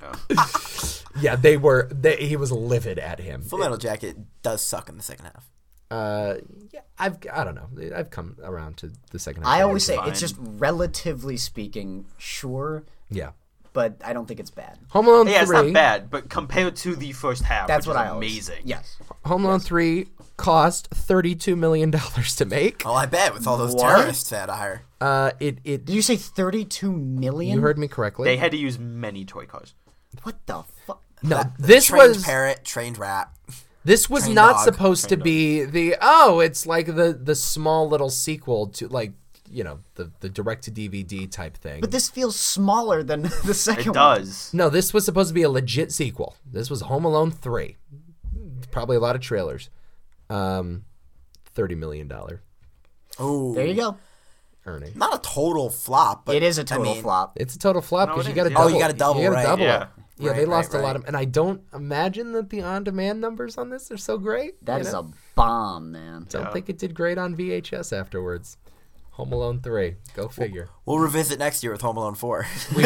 Yeah, he was livid at him. Full Metal Jacket does suck in the second half. Yeah, I don't know. I've come around to the second half. I always say fine. it's just relatively speaking, sure, Yeah. but I don't think it's bad. Home Alone 3. Yeah, it's not bad, but compared to the first half, That's which what is I always. amazing. Yes. Home Alone 3 cost $32 million to make. Oh, I bet with all those What? terrorists they had to hire. Did you say 32 million? You heard me correctly. They had to use many toy cars. What the fuck? No, this Trained was parrot, trained rat. this was trained not dog, supposed to be it's like the small little sequel to like the direct to DVD type thing. But this feels smaller than the second It one. does. No, this was supposed to be a legit sequel. This was Home Alone 3. Probably a lot of trailers. $30 million Oh, There you go. earning. Not a total flop, but It is a total flop. It's a total flop No, because it you got to is, double. yeah. Oh, you gotta double, You got to right. double Yeah. it. Yeah, they Right, lost right, a lot right. of, and I don't imagine that the on-demand numbers on this are so great. That you is know? a bomb, man. Don't Yeah. think it did great on VHS afterwards. Home Alone 3. Go figure. we'll revisit next year with Home Alone 4.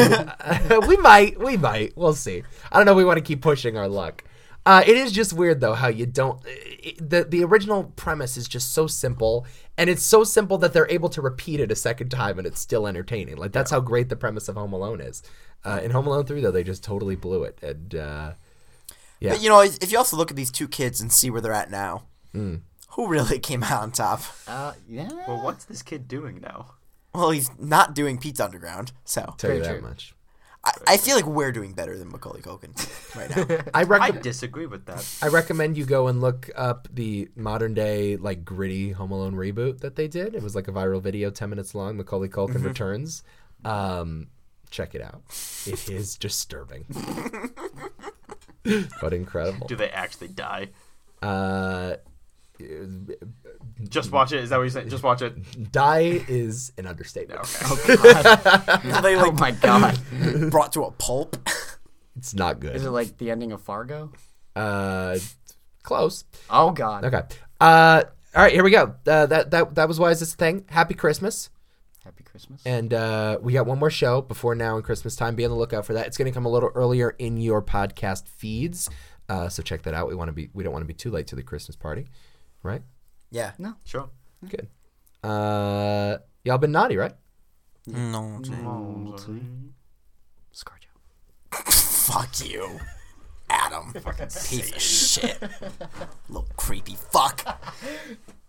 We might. We'll see. I don't know. We want to keep pushing our luck. It is just weird though how you don't. The original premise is just so simple, and it's so simple that they're able to repeat it a second time, and it's still entertaining. Like that's how great the premise of Home Alone is. In Home Alone 3, though, they just totally blew it. And yeah, But you know, if you also look at these two kids and see where they're at now, Hmm. who really came out on top? Yeah. Well, what's this kid doing now? Well, he's not doing Pizza Underground, so tell you Very that true. much. I feel like we're doing better than Macaulay Culkin right now. I I disagree with that. I recommend you go and look up the modern day like gritty Home Alone reboot that they did. It was like a viral video, 10 minutes long. Macaulay Culkin returns. Check it out. It is disturbing, but incredible. Do they actually die? Uh, Just watch it. Is that what you're saying? Just watch it. die is an understatement. Okay. Are they Oh like my god. brought to a pulp? It's not Is it good. like the ending of Fargo? Close. Oh God. Okay. All right, here we go. That was Why Is This a Thing? Happy Christmas. Happy Christmas. And we got one more show before now and Christmas time. Be on the lookout for that. It's going to come a little earlier in your podcast feeds. So check that out. We don't want to be too late to the Christmas party, right? Yeah. No. Sure. Good. Y'all been naughty, right? No. Scarjo. Fuck you, Adam. Piece of shit. Little creepy fuck.